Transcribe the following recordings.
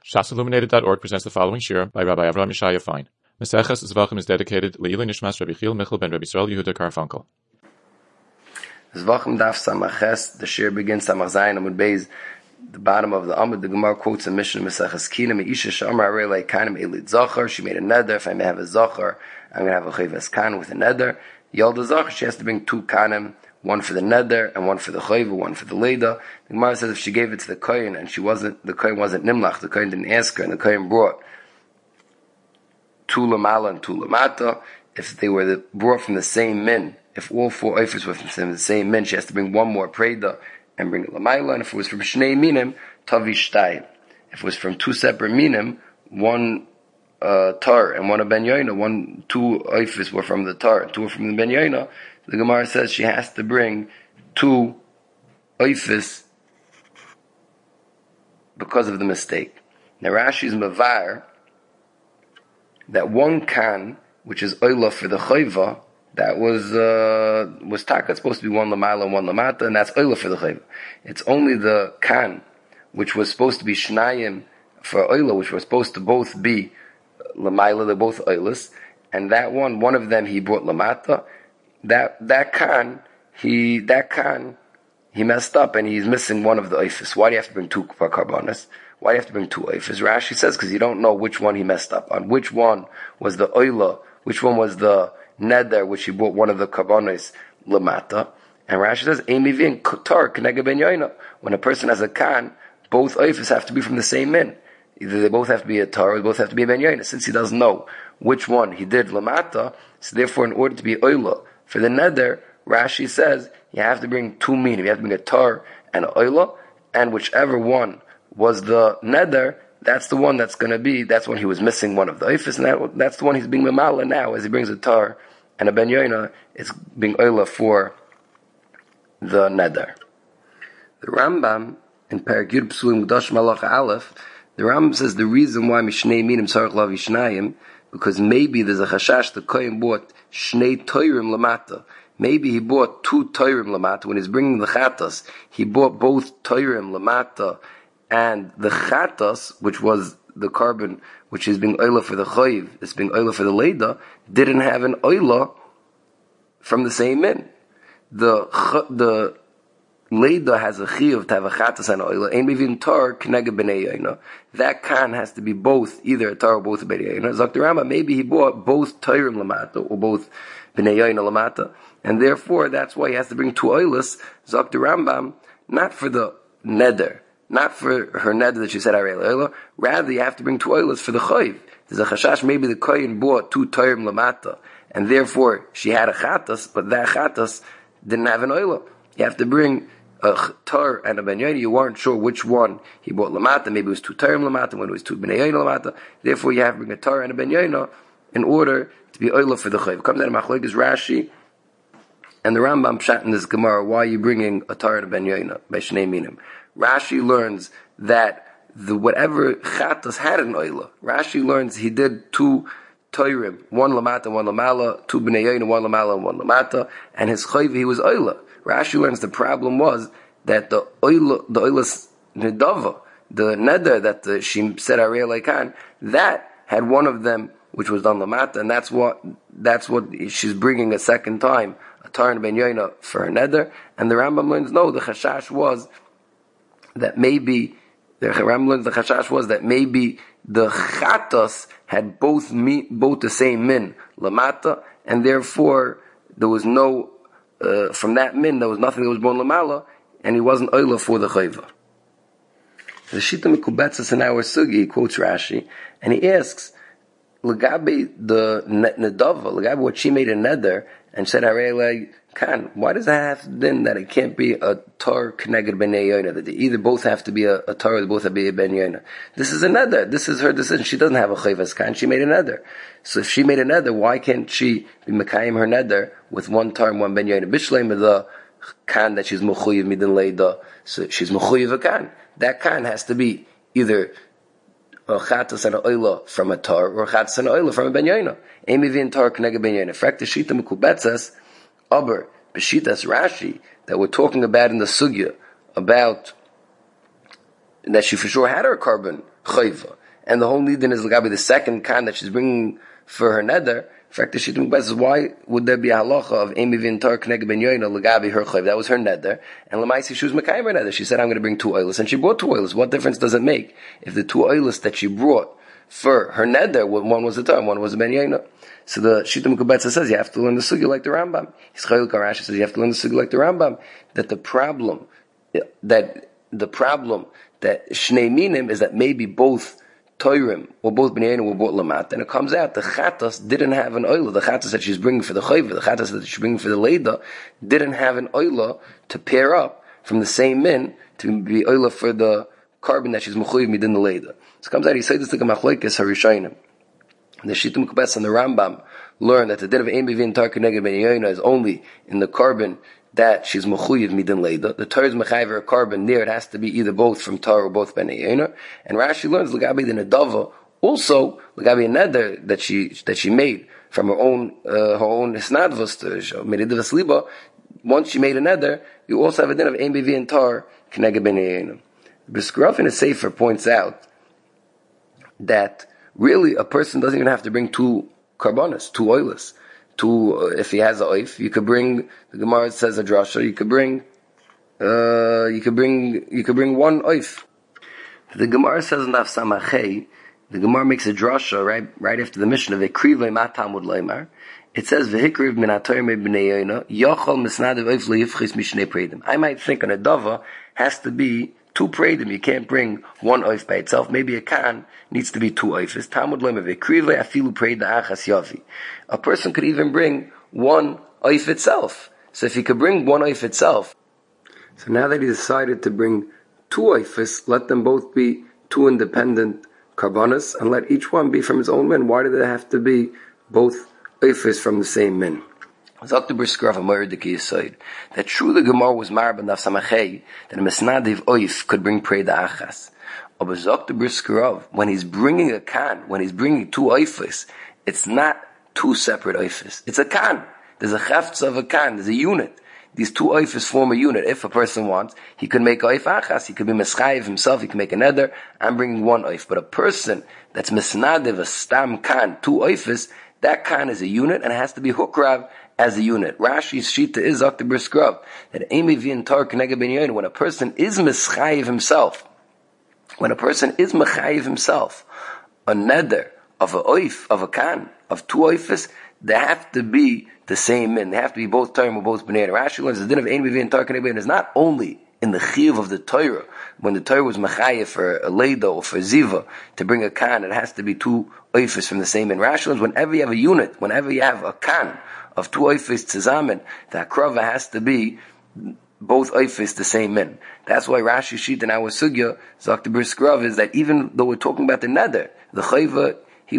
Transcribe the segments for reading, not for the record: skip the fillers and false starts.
ShasIlluminated.org presents the following shir by Rabbi Avraham Yeshaya Fein. Maseches Zvachim is dedicated Le'ilui Nishmas Rabbi Chil Michal ben Rabbi Yisrael Yehuda Karfunkel. Zvachim daf samaches. The shir begins samach zayin amud beis. The bottom of the amud, the Gemara quotes a mission Maseches Kina Meisha Shamar Arei Kanim Elit Zachar. She made a neder. If I may have a Zachar, I'm going to have a chayvas kan with a neder. Yalda Zachar, she has to bring two kanim, one for the neder and one for the chayva, one for the leda. The Gemara says if she gave it to the kohen and the kohen wasn't nimlach, the kohen didn't ask her, and the kohen brought two lamala and two lamata. If they were brought from the same min, if all four oifers were from the same min, she has to bring one more preda and bring a lamaila. And if it was from shnei minim, tavi shtayim. If it was from two separate minim, one tar and one a ben yoina, two oifers were from the tar, two were from the ben yoina. The Gemara says she has to bring two oifis because of the mistake. Now Rashi's mavar that one kan, which is oila for the chayva, that was taka. It's supposed to be one lamala and one lamata, and that's oila for the chayva. It's only the kan, which was supposed to be shnayim for oila, which was supposed to both be lamala, they're both oilas, and that one of them he brought lamata. That kan he messed up and he's missing one of the oifis. Why do you have to bring two karbonas? Why do you have to bring two oifis? Rashi says because you don't know which one he messed up on. Which one was the oila? Which one was the neder, which he brought one of the karbonas lamata? And Rashi says emivin tar kenega ben yoina. When a person has a kan, both oifis have to be from the same min. Either they both have to be a tar or they both have to be a ben yoina. Since he doesn't know which one he did lamata, so therefore in order to be oila for the neder, Rashi says you have to bring two minim. You have to bring a tar and an oila, and whichever one was the neder, that's the one that's going to be. That's when he was missing one of the oifis, and that's the one he's being memala now as he brings a tar and a ben yoina. It's being oila for the neder. The Rambam in Perek Yud Psulim Gdosh Malach Aleph, the Rambam says the reason why mishnei minim tzarich lav yishnayim, because maybe there's a chashash the kohen bought shnei toirim lamata. Maybe he bought two toirim lamata. When he's bringing the chatas, he bought both toirim lamata and the chatas, which was the carbon, which is being oila for the chayiv, it's being oila for the leda, didn't have an oila from the same min. The leda has a chiyuv to have a chatas and oila. Ein mivin tar knega b'nei yoina. That kan has to be both, either a tar or both a b'nei yoina. Zok the Rambam, maybe he bought both toirim lamata or both b'nei yoina lamata, and therefore that's why he has to bring two oilas. Zok the Rambam, not for the neder, not for her neder that she said arei oila. Rather, you have to bring two oilas for the chayiv. There's a chashash maybe the kohen bought two toirim lamata, and therefore she had a chatas, but that chatas didn't have an oila. You have to bring a tar and a ben yoina. You weren't sure which one he bought lamata. Maybe it was two tarim lamata, when it was two ben yoina lamata. Therefore, you have to bring a tar and a ben yoina in order to be oila for the chayv. Comes out of Machlokes Rashi and the Rambam pshat in this Gemara. Why are you bringing a tar and a ben yoina by shnei minim? Rashi learns that whatever chatas had an oila. Rashi learns he did two toirim, one lamata, one lamala, two ben yoina, one lamala, and one lamata, and his chayv he was oila. Rashi learns the problem was that the oilas nedava, the neder that she said arei leikan, that had one of them which was done lamata, and that's what she's bringing a second time, a tar and ben yoina for her neder. And the Rambam learns no, the chashash was that maybe the chatas had both the same min lamata, and therefore there was no. From that min, there was nothing that was born lamala, and he wasn't oila for the chayva. The Shita Mikubetzes in our sugi quotes Rashi, and he asks, Lagabe the nedava, Lagabe what she made a neder and said arei kan. Why does that have then that it can't be a tar connected b'nei yoina? That they either both have to be a tar or they both have to be a ben yoina. This is a neder. This is her decision. She doesn't have a chayvas kan. She made a neder. So if she made a neder, why can't she be mekayim her neder with one tar and one ben yoina? Bishleim of the kan that she's mechuyev midin leida. So she's mechuyev a kan. That kan has to be either a chatas and a oila from a tar, or a chatas and a oila from a ben yoina. Emi v'in tar k'neged ben yoina. Frak the shita mekubetzes, aber b'shitas Rashi that we're talking about in the sugya about that she for sure had her carbon chayva. And the whole nidin is Lagabi, the second kan that she's bringing for her neder. In fact, the Shittim Kubetz is, why would there be a halacha of Emi Vintar Kneged Ben Yoina Lagabi her chayv? That was her neder. And Lamaisi, she was Mekayim her neder. She said, I'm going to bring 2 oilers. And she brought 2 oilers. What difference does it make if the 2 oilers that she brought for her neder, one was a tar, one was a Ben Yoina? So the Shittim Kubetz says, you have to learn the sugya like the Rambam. Yisrael Karashi says, you have to learn the sugya like the Rambam. That the problem that Shnei Minim is that maybe both Toirim, or both B'nai were brought Lamat, and it comes out the Chatas didn't have an oila. The Chatas that she's bringing for the Chayva, the Chatas that she's bringing for the Leida, didn't have an oila to pair up from the same min to be oila for the carbon that she's Mechuyev midin the Leida. So it comes out, he said this like a Machlokes Harishayim. The Shittim Kubetz and the Rambam learn that the din of Ein Bivin Tar Keneged Ben Yoina is only in the carbon that she's mechuyev midin leida. The Torah is mechayev a carbon near, it has to be either both from Torah or both Bnei Yoina. And Rashi learns Lagabi the Nedava, also Lagabi a neder that she made from her own hisnadvus medidavas liba. Once she made a neder, you also have a din of Ein Bivin Tar Keneged Bnei Yoina. Briskerov in a sefer points out that really a person doesn't even have to bring 2 carbonas, 2 oilers. If he has a oif, you could bring, the Gemara says a drasha, you could bring 1 oif. The Gemara says in Daf Samachei, the Gemara makes a drasha right after the mission of Ekrive Matamud Leimar. It says Vehikriv min atoyim b'nei yoina yochol misnadev oif leifchis mishnei predim. I might think an adava has to be 2 predim. You can't bring 1 oif by itself. Maybe a kan needs to be 2 oifes. Talmud leimar v'ekrive afilu preid achas yavi. A person could even bring 1 oif itself. So if he could bring 1 oif itself, so now that he decided to bring 2 oifes, let them both be 2 independent karbanas, and let each one be from his own min. Why do they have to be both oifes from the same min? That true the Gemara was marba naf samachei that a mesnadiv oif could bring preda achas. But Dr. Briskerov, when he's bringing a kan, when he's bringing 2 oifes, it's not 2 separate oifes. It's a kan. There's a chefts of a kan. There's a unit. These 2 oifes form a unit. If a person wants, he could make oif achas. He could be meschayiv himself. He can make a neder. I'm bringing 1 oif. But a person that's mesnadiv a stam kan, 2 oifes, that kan is a unit and it has to be hukrav as a unit. Rashi's shita is Dr. Briskerov that Emi Vin Tar Keneged Ben Yoina, when a person is meschayiv himself, a neder of a oif, of a kan, of 2 oifes, they have to be the same min. They have to be both Torah or both Bnei. Rashi learns the din of Ein Bivin Tar Keneged Ben Yoina is not only in the chiyuv of the Torah. When the Torah was mechayev for a leida or for ziva to bring a kan, it has to be 2 oifes from the same min. Rashi learns whenever you have a unit, whenever you have a kan of 2 oifes tzazamen, the akrava has to be both oifes the same min. That's why Rashi Shit in our sugya, Dr. Briskerov, is that even though we're talking about the neder, the chayva, he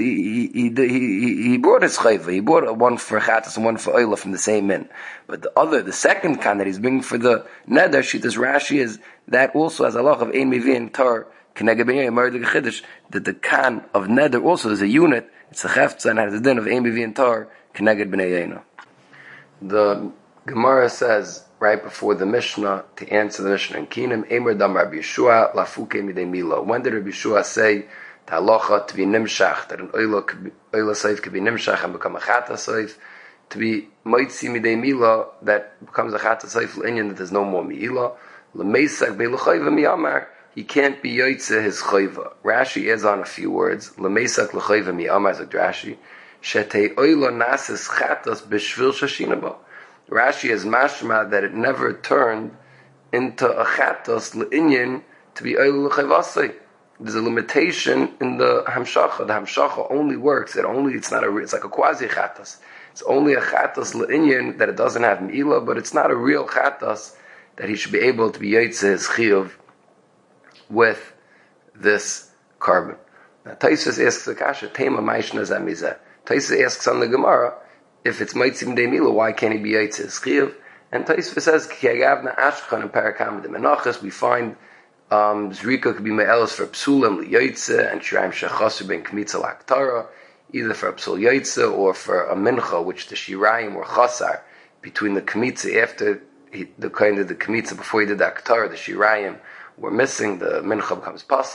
brought his chayva. He brought 1 for chatas and 1 for oila from the same min. But the second kan that he's bringing for the neder, Shitas Rashi, is that also has a lot of ein mivin tar keneged ben yoina that the kan of neder also is a unit. It's a cheftza and has a din of ein mivin tar keneged ben yoina. The Gemara says right before the Mishnah, to answer the Mishnah in Kinim, Eimer dam Rabbi Yeshua lafuke midei milo. When did Rabbi Yeshua say halacha to be nimshach, that an oila seif could be nimshach and become a chata seif, to be moitzi midei mila, that becomes a chata seif l'inyan, that there's no more mi'ila, l'meisak be'luchayva mi'amar, he can't be yoitze his chayva. Rashi adds on a few words, l'meisak l'chayva mi'amar, like Rashi, shetei oila nasis chatas b'shvil shashinaba. Rashi is mashma that it never turned into a chatas l'inyan to be oila l'chayvasei. There's a limitation in the hamshacha. The hamshacha only works. It's like a quasi chatas. It's only a chatas l'inyan that it doesn't have mi'ila, but it's not a real chatas that he should be able to be yotze his chiyuv with this carbon. Now Taisus asks the kasha, tema ma'ishna zamizeh. Taisus asks on the Gemara, if it's maitzim de mila, why can't he be yotze his chiyuv? And Taisus says, ki agavna ashkan and parakam de menachas, we find Zrika could be me'elos for psulim liyoitze and shiraim shechasu ben kmitza l'aktara, either for a psul yoitze or for a mincha, which the shiraim were chasar between the kmitza after the kmitza before he did the aktara. The shiraim were missing. The mincha becomes pasul.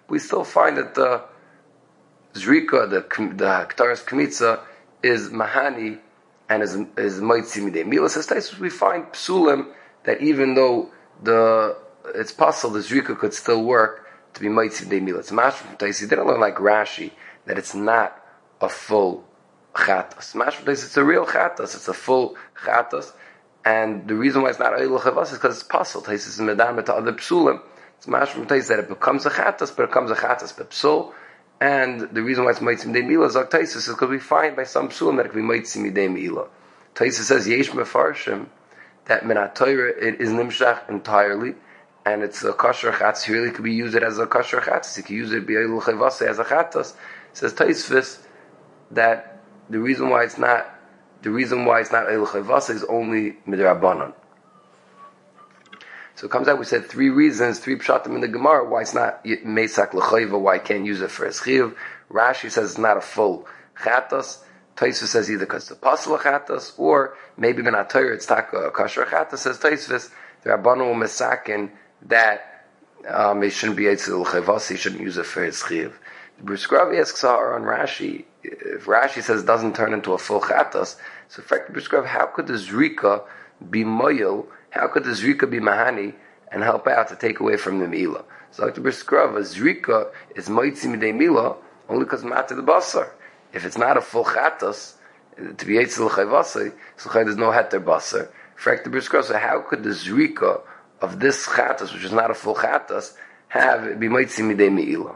we still find that the Zrika, the Ktaras Kmitza, is Mahani and is Moitzi Midei Mila. Says Taisus, we find Psulim that even though it's possible the Zrika could still work to be Moitzi Midei Mila. It's Mashma from Taisus. He didn't learn like Rashi that it's not a full Chatas. Mashma from Taisus, it's a real Chatas. It's a full Chatas. And the reason why it's not Oil Chavas is because it's possible. Taisus is Medama to other Psulim. It's Mashma from Taisus that it becomes a Chatas, but it becomes a Chatas Pepsul. And the reason why it's Moitzi Midei Mila is like Taisus is because we find by some Psulim that it can be Moitzi Midei Mila. Taisus says Yesh Mefarshim that Minat Torah it is Nimshach entirely, and it's a kosher Chatas. He really could be used as a kosher Chatas. He could use it B'Yayil Chavase as a Chatas. Says Taisus that the reason why it's not Oyel Chavase is only Midrabanan. So it comes out, we said three reasons, three pshatim in the Gemara, why it's not Mesak L'chayva, why I can't use it for a Chiv. Rashi says it's not a full Chatas. Taisus says either because it's a Pasal Chatas, or maybe Minat Torah it's a Kasher Chatas. Says Taisus, the Rabbanu will Mesakin that it shouldn't be Eitzel L'chayvas, he shouldn't use it for his Chiv. The Briskrav asks on Rashi, if Rashi says it doesn't turn into a full Chatas, so in fact, the Briskrav, how could the Zrika be Moyel? How could the Zrika be Mahani and help out to take away from the Mila? So like the Briskrav, a Zrika is Moitzi Midei Mila only because Mata the Basar. If it's not a full Chatas, to be Eitzel L'chayvasi, so there's no Heter Basar. In fact, the Briskrav, so how could the Zrika of this Chatas, which is not a full Chatas, be Moitzi Midei Mila?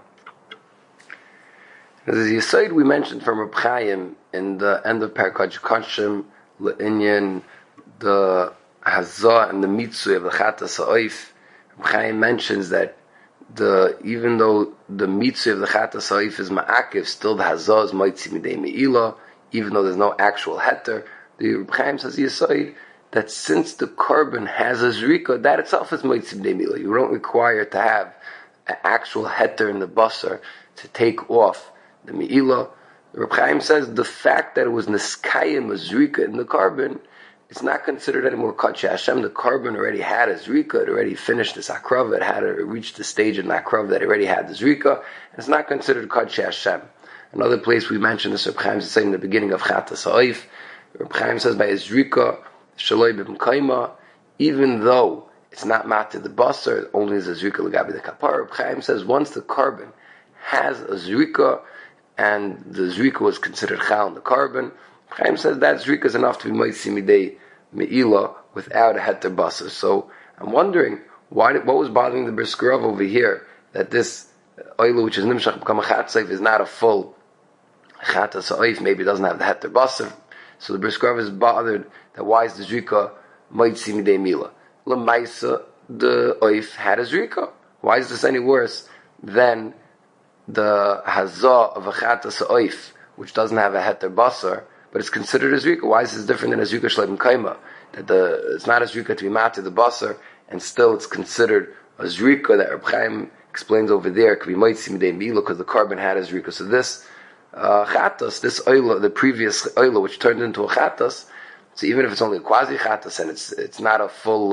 Because the Yesod we mentioned from Reb Chaim in the end of Parakaj Kashim, Le'inyan, the Hazah and the Mitzvah of the Chatas Ha'oif, Reb Chaim mentions that even though the Mitzvah of the Chatas Ha'oif is Ma'akiv, still the Hazah is Moitzi Midei Me'ilah, even though there's no actual Heter. The Reb Chaim says Yesod that since the carbon has a Zrika, that itself is Moitzi Midei Me'ilah. You don't require to have an actual Heter in the Basar to take off the Me'ilah. Reb Chaim says the fact that it was Neskayim a Zrika in the carbon, it's not considered anymore Kadsha Hashem. The carbon already had a Zrika, it already finished this Akrav, it had reached the stage in Akrav that it already had the Zrika, and it's not considered Kadsha Hashem. Another place we mentioned this, Reb Chaim is saying in the beginning of Chatas Ha'oif, Reb Chaim says by a Zrika, Shaloi B'Mkaima, even though it's not Mata the Basar, only is a Zrika L'gabi the Kapar, Reb Chaim says once the carbon has a Zrika, and the Zrika was considered Chal in the carbon, Chaim says that Zrika is enough to be Moitzi Midei Me'ilah without a Heter Basar. So I'm wondering, what was bothering the Briskrav over here, that this Oilu, which is Nimshach become a Chatzayf, is not a full Chatas Ha'oif, maybe it doesn't have the Heter Basar. So the Briskrav is bothered that why is the Zrika Moitzi Midei Me'ilah? L'maisa, the Oif had a Zrika. Why is this any worse than the Hazah of a Chatas Ha'oif, which doesn't have a Heter Basar, but it's considered a Zrika? Why is this different than a Zrika Shleim Kaima? That it's not a Zrika to be Mata the Basar, and still it's considered a Zrika that Reb Chaim explains over there, could be Moitzi Midei Me'ilah because the carbon had a Zrika. So this Chatas, this Oila, the previous Oila, which turned into a Chatas, so even if it's only a quasi Chatas and it's not a full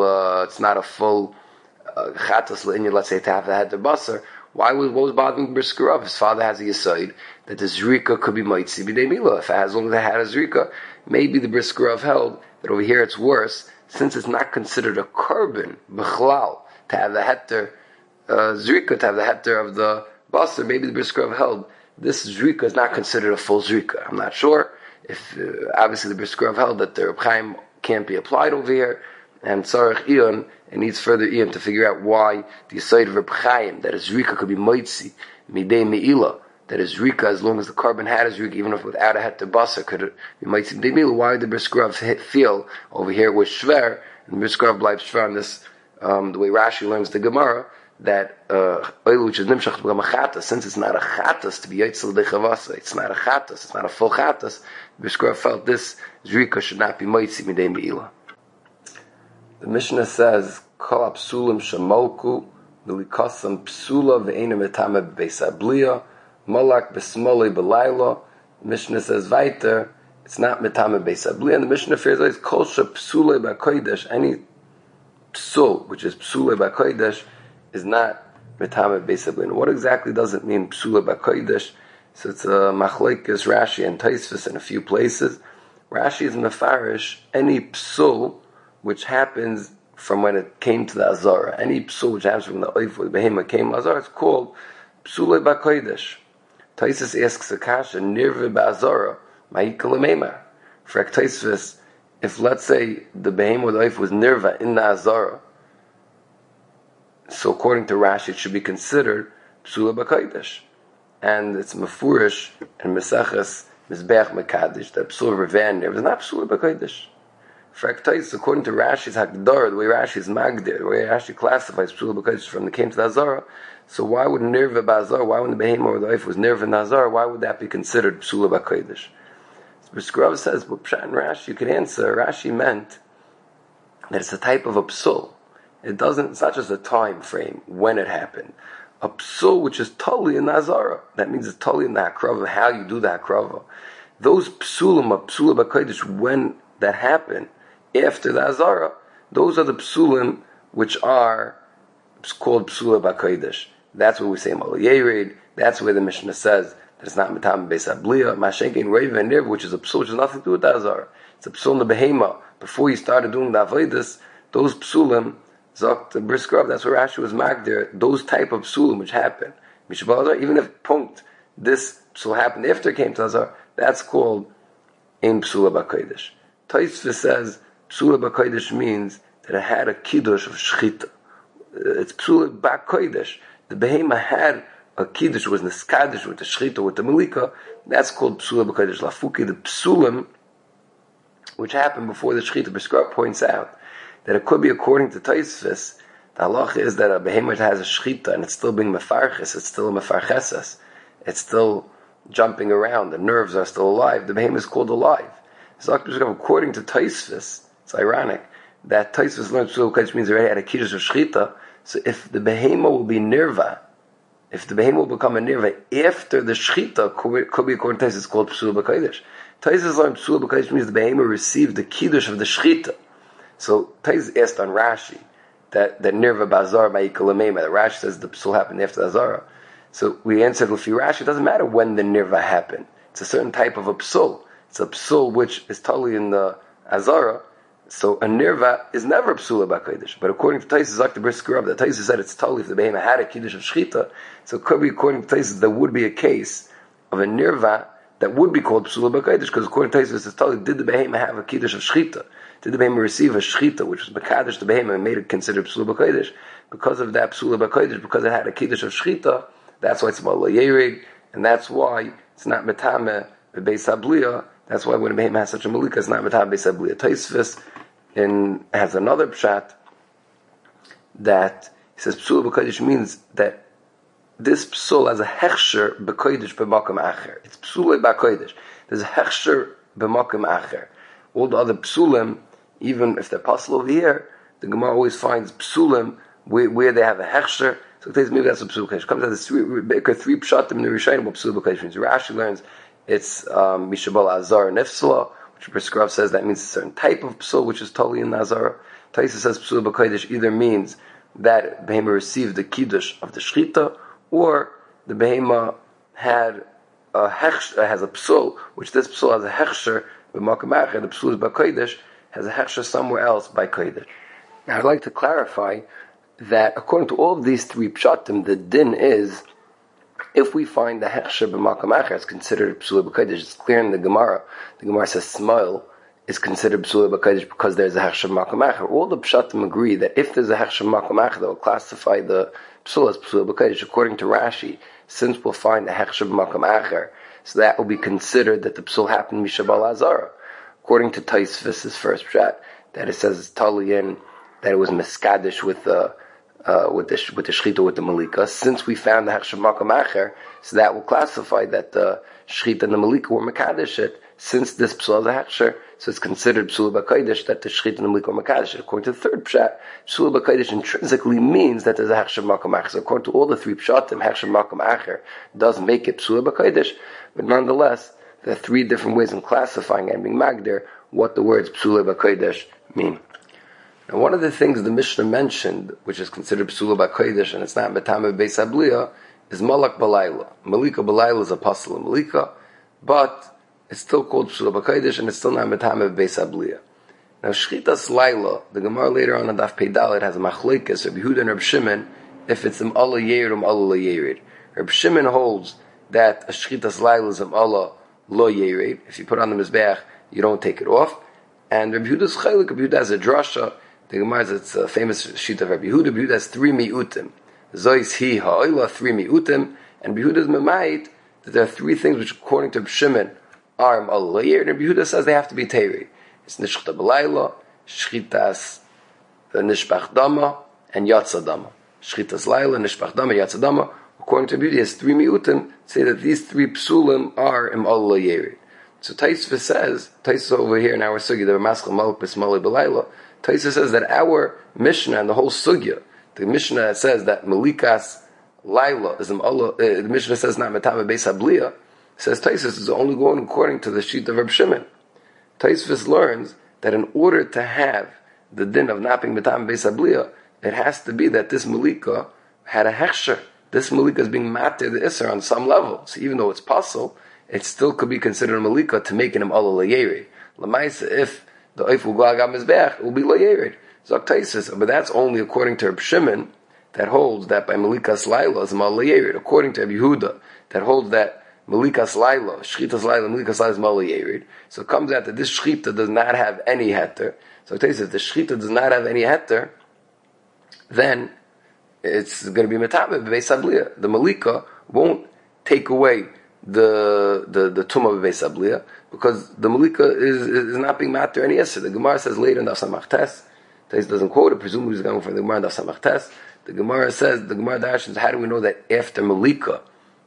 Chatas L'Inyan, let's say to have the Heter Basar, what was bothering Briskrav? His father has a Yesod that the Zrika could be Moitzi Midei Me'ilah. If as long as it had a Zrika, maybe the Briskrav held that over here it's worse, since it's not considered a carbon, B'chlal, to have the Heter Zrika, to have the Heter of the Basar, maybe the Briskrav held this Zrika is not considered a full Zrika. I'm not sure. If obviously the Briskrav held that the Reb Chaim can't be applied over here, and Tzarech Ion, it needs further Ion to figure out why the Yesod of Reb Chaim, that a Zrika could be Moitzi Midei Me'ilah, that a Zrika, as long as the carbon had a Zrika, even if without a Heter Basar, could be Moitzi Midei Me'ilah. Why did the Briskrav feel over here was Shver, and the Briskrav bleibt Shver on this, the way Rashi learns the Gemara, that Oil, which is Nimshach to become a Chatas, since it's not a Chatas to be Yetzel Dechavasa, it's not a Chatas, it's not a full Chatas, the Briskrav felt this Zrika should not be Moitzi Midei Me'ilah. The Mishnah says, Kol Psulim Shamoku, Milikasam Psula Ve'ena Metame Beis Abliya, Malak Besmole Belayla. The Mishnah says, Vaiter, it's not Metame Beis Abliya, and the Mishnah fears like Kol Psule Ba'Kodesh, any Psul, which is Psule Ba'Kodesh, is not Metame Beis Habliyah. What exactly does it mean, Psula B'Kodesh? So it's a Machlokes Rashi and Tosfos in a few places. Rashi is mefarish any psul which happens from when it came to the Azara. Any psul which happens from the Oif or the Behema came to Azara, it's called Psula B'Kodesh. Tosfos asks Akasha, Nirve B'Azara, Ma'ikal Meimar. For Tosfos, if let's say the Behema or the Oif was Nirva in the Azara, so according to Rashi, it should be considered Psula B'Kodesh. And it's Mefurish and Meseches Mizbeach Mekadesh, that Psula Revan Nirva is not Psula B'Kodesh. For Tosfos, according to Rashi's Hagdar, the way Rashi is Magdir, the way Rashi classifies Psula B'Kodesh from the came to the Azara, so why would Nirva B'Azara, why when the Behema or the Oif was Nirva in the Azara, why would that be considered Psula B'Kodesh? So B'Skrav says, well, Pshat and Rashi, you could answer, Rashi meant that it's a type of a psul. It's not just a time frame when it happened. A psul which is totally in the Azara. That means it's totally in the Hakrava, how you do the Hakrava. Those psulim, a Psula B'Kodesh, when that happened, after the Azara, those are the psulim which are called Psula B'Kodesh. That's what we say Mal Yerid. That's where the Mishnah says that it's not Metam Beis Habliyah. Mashenkin Reiv and Nirv, which is a psul which has nothing to do with the Azara. It's a psul in the Behema. Before you started doing the Avodas, those psulim, Zokt the Briskrov, that's where Rashi was magdir, those type of psulim which happen. Even if punkt, this psul happened after it came to Azar, that's called Ein Psula B'Kodesh. Tosfos says Psula B'Kodesh means that it had a kiddush of shchita. It's Psula B'Kodesh. The Behema had a kiddush, was neskadish with the shchita, with the malika. That's called Psula B'Kodesh. Lafuki, the psulim which happened before the shchita. Briskrov points out that it could be according to Tosfos. The halach is that a behemoth has a shchita and it's still being mefarches, it's still a mefarcheses, it's still jumping around, the nerves are still alive, the behemoth is called alive. So according to Tosfos, it's ironic that Tosfos learned Psula B'Kodesh means they already had a kiddush of shchita. So if the behemoth will be nirva, if the behemoth will become a nirva after the shchita, could be according to Tosfos, it's called Psula B'Kodesh. Tosfos learned Psula B'Kodesh means the behemoth received the kiddush of the shchita. So Tosfos asked on Rashi that Nirva B'Azara Ma'ikal Meimar, that Rashi says the psul happened after the Azara. So we answered Lefi Rashi, it doesn't matter when the Nirva happened. It's a certain type of a psul. It's a psul which is totally in the Azara. So a Nirva is never Psula B'Kodesh. But according to Tosfos, Dr. Briskerov, that Tosfos said it's totally if the Behema had a kiddush of shchita. So it could be according to Tosfos there would be a case of a Nirva that would be called Psula B'Kodesh, because according to Tosfos it's totally did the Behema have a kiddush of shchita? Did the Behema receive a shchita, which was B'Kadosh the Behema, and made it considered Psula B'Kodesh? Because of that Psula B'Kodesh, because it had a kiddush of shchita, that's why it's Mal Yerig, and that's why it's not Metame Beis Habliyah. That's why when a Behema has such a Malika, it's not Metame Beis Habliyah. Tosfos has another pshat that he says Psula B'Kodesh means that this psul has a hechsher b'kodesh b'makom acher. It's psula b'kodesh. There's a hechsher b'makom acher. All the other psulim, even if they're possible over here, the Gemara always finds psulim where they have a hechsher. So it says maybe that's a psula b'kodesh. It comes out of three pshatim in the Rishonim what psula b'kodesh means. Rashi learns it's mishabal azar nefsala, which Briskrov says that means a certain type of psul which is totally in Azara. Tosfos says psula b'kodesh either means that Behema received the kiddush of the shchita, or the Behema had a hechsher, has a psul, which this psul has a hechsher, the psul is by kodesh, has a hechsher somewhere else by kodesh. Now I'd like to clarify that according to all of these three pshatim, the din is, if we find the hechsher b'makom acher is considered psula b'kodesh, it's clear in the Gemara. The Gemara says smile is considered psula b'kodesh because there's a hechsher b'makom acher. All the pshatim agree that if there's a hechsher b'makom acher, that will classify the psul as psula b'kodesh. According to Rashi, since we'll find the hechsher b'makom acher, so that will be considered that the psul happened mishabal azara. According to Tosfos' first pshat, that it says it's totally in that it was miskadish with the shchita with the malika. Since we found the hechsher b'makom acher, so that will classify that the shchita and the malika were mekadesh it. Since this psul is a hechsher, so it's considered psula b'kodesh that the shchita and the malika were mekadesh it. According to the third pshat, psula b'kodesh intrinsically means that there's a hechsher b'makom acher. So according to all the three pshatim, hechsher b'makom acher does make it psula b'kodesh, but nonetheless, there are three different ways in classifying and being magdir what the words psula b'kodesh mean. Now, one of the things the Mishnah mentioned, which is considered Psula B'Kodesh, and it's not Metame Beis Abliya, is Malak Balayla. Malika Balayla is a apostle of Malika, but it's still called Psula B'Kodesh, and it's still not Metame Beis Abliya. Now, Shchitas Laila, the Gemara later on Daf Pei Dalet has a machlekes, Rabbi Yehuda and Rabbi Shimon, if it's Allah Yerid or Allah Yerid. Rabbi Shimon holds that a Shchitas Laila is Allah Lo Yerid. If you put on the Mizbeach, you don't take it off. And Rabbi Yehuda's Chaylik, Rabbi Yehuda has a drasha. The Gemara says it's a famous sheet of Rabbi Yehuda. Rabbi Yehuda has 3 mi'utim. Zois hi ha'oila, 3 mi'utim. And Rabbi Yehuda's memait that there are 3 things which, according to Rabbi Shimon, are Allah Yerid. And Rabbi Yehuda says they have to be Teiri. It's Nishchta B'layla, Shchitas Nishbach Dama, and Yatza Dama. Shchitas Laila, Nishbach Dama, Yatza Dama. According to Rabbi Yehuda, he has 3 mi'utim, say that these 3 psulim are Allah Yerid. So Taisva says, Taisva over here in our sugya, the Ramaschal Malk B'Smali B'layla, Taisva says that our Mishnah and the whole sugya, the Mishnah says that Malikas Laila is Allah, the Mishnah says not Metame Beis Abliya, says Taisva is only going according to the sheet of Reb Shimon. Taisva learns that in order to have the din of napping Metame Beis Abliya, it has to be that this Malika had a hechsher. This Malika is being matter the Isser on some level. So even though it's possible, it still could be considered a Malika to make him Allah Layeri. Lamaisa, if the Oif will go agam Mizbeach, it will be Layeri. Zok Taisis, but that's only according to Reb Shimon, that holds that by Malikas Laila is Mal Layeri. According to Reb Yehuda, that holds that Malikas Laila, Shchitas Laila, Malikas Laila is Mal Layeri. So it comes out that this Shchita does not have any heter. So Taisis, if the Shchita does not have any heter, then it's going to be Metame Beis Abliya. The Malika won't take away the Tumah Beis Abliya, because the Malika is not being matter any Yisr. The Gemara says later in the Samach Tes, Tes doesn't quote it, presumably he's going from the Gemara in the Samach Tes. The Gemara says, the Gemara Darshans, how do we know that after Malika,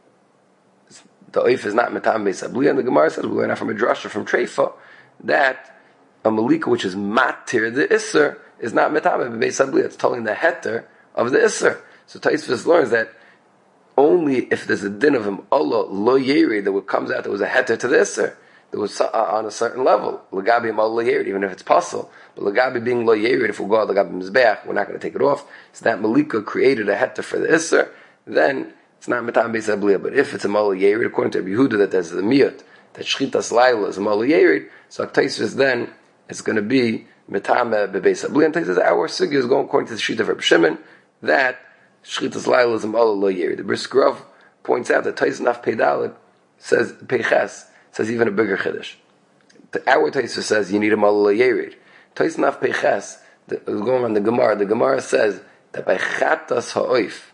the Oif is not Metame Beis Abliya? And the Gemara says, we learn out from a drasha from Treifa, that a Malika which is matir the Isser is not Metame Beis Abliya. It's telling the heter of the Isser. So Taisvis learns that only if there's a din of him Allah lo yeri, that comes out there was a heter to the Isser. There was on a certain level. Lagabi him Allah lo yeri, even if it's possible. But Lagabi being lo yeri, if we go out Lagabi Mizbeach, we're not going to take it off. So that Malika created a heter for the Isser, then it's not Metame Beis Abliya. But if it's a Mal Yerid, according to Yehuda, that there's the Miyut, that Shchitas Laila is a Mal Yerid, so Taisvis then it's going to be Metame Beis Abliya. And Taisvis, our Sugya is going according to the sheet of Reb Shimon, that Shchitas Laila is a Mal Lo Yerid. The Brisker Rav points out that Taisvis Naf Peidalid says, Peiches, says even a bigger Chiddush. Our Taisvis says you need a Mal Lo Yerid. Taisvis Naf Peiches, going on the Gemara says that by Chatas Ha'oif,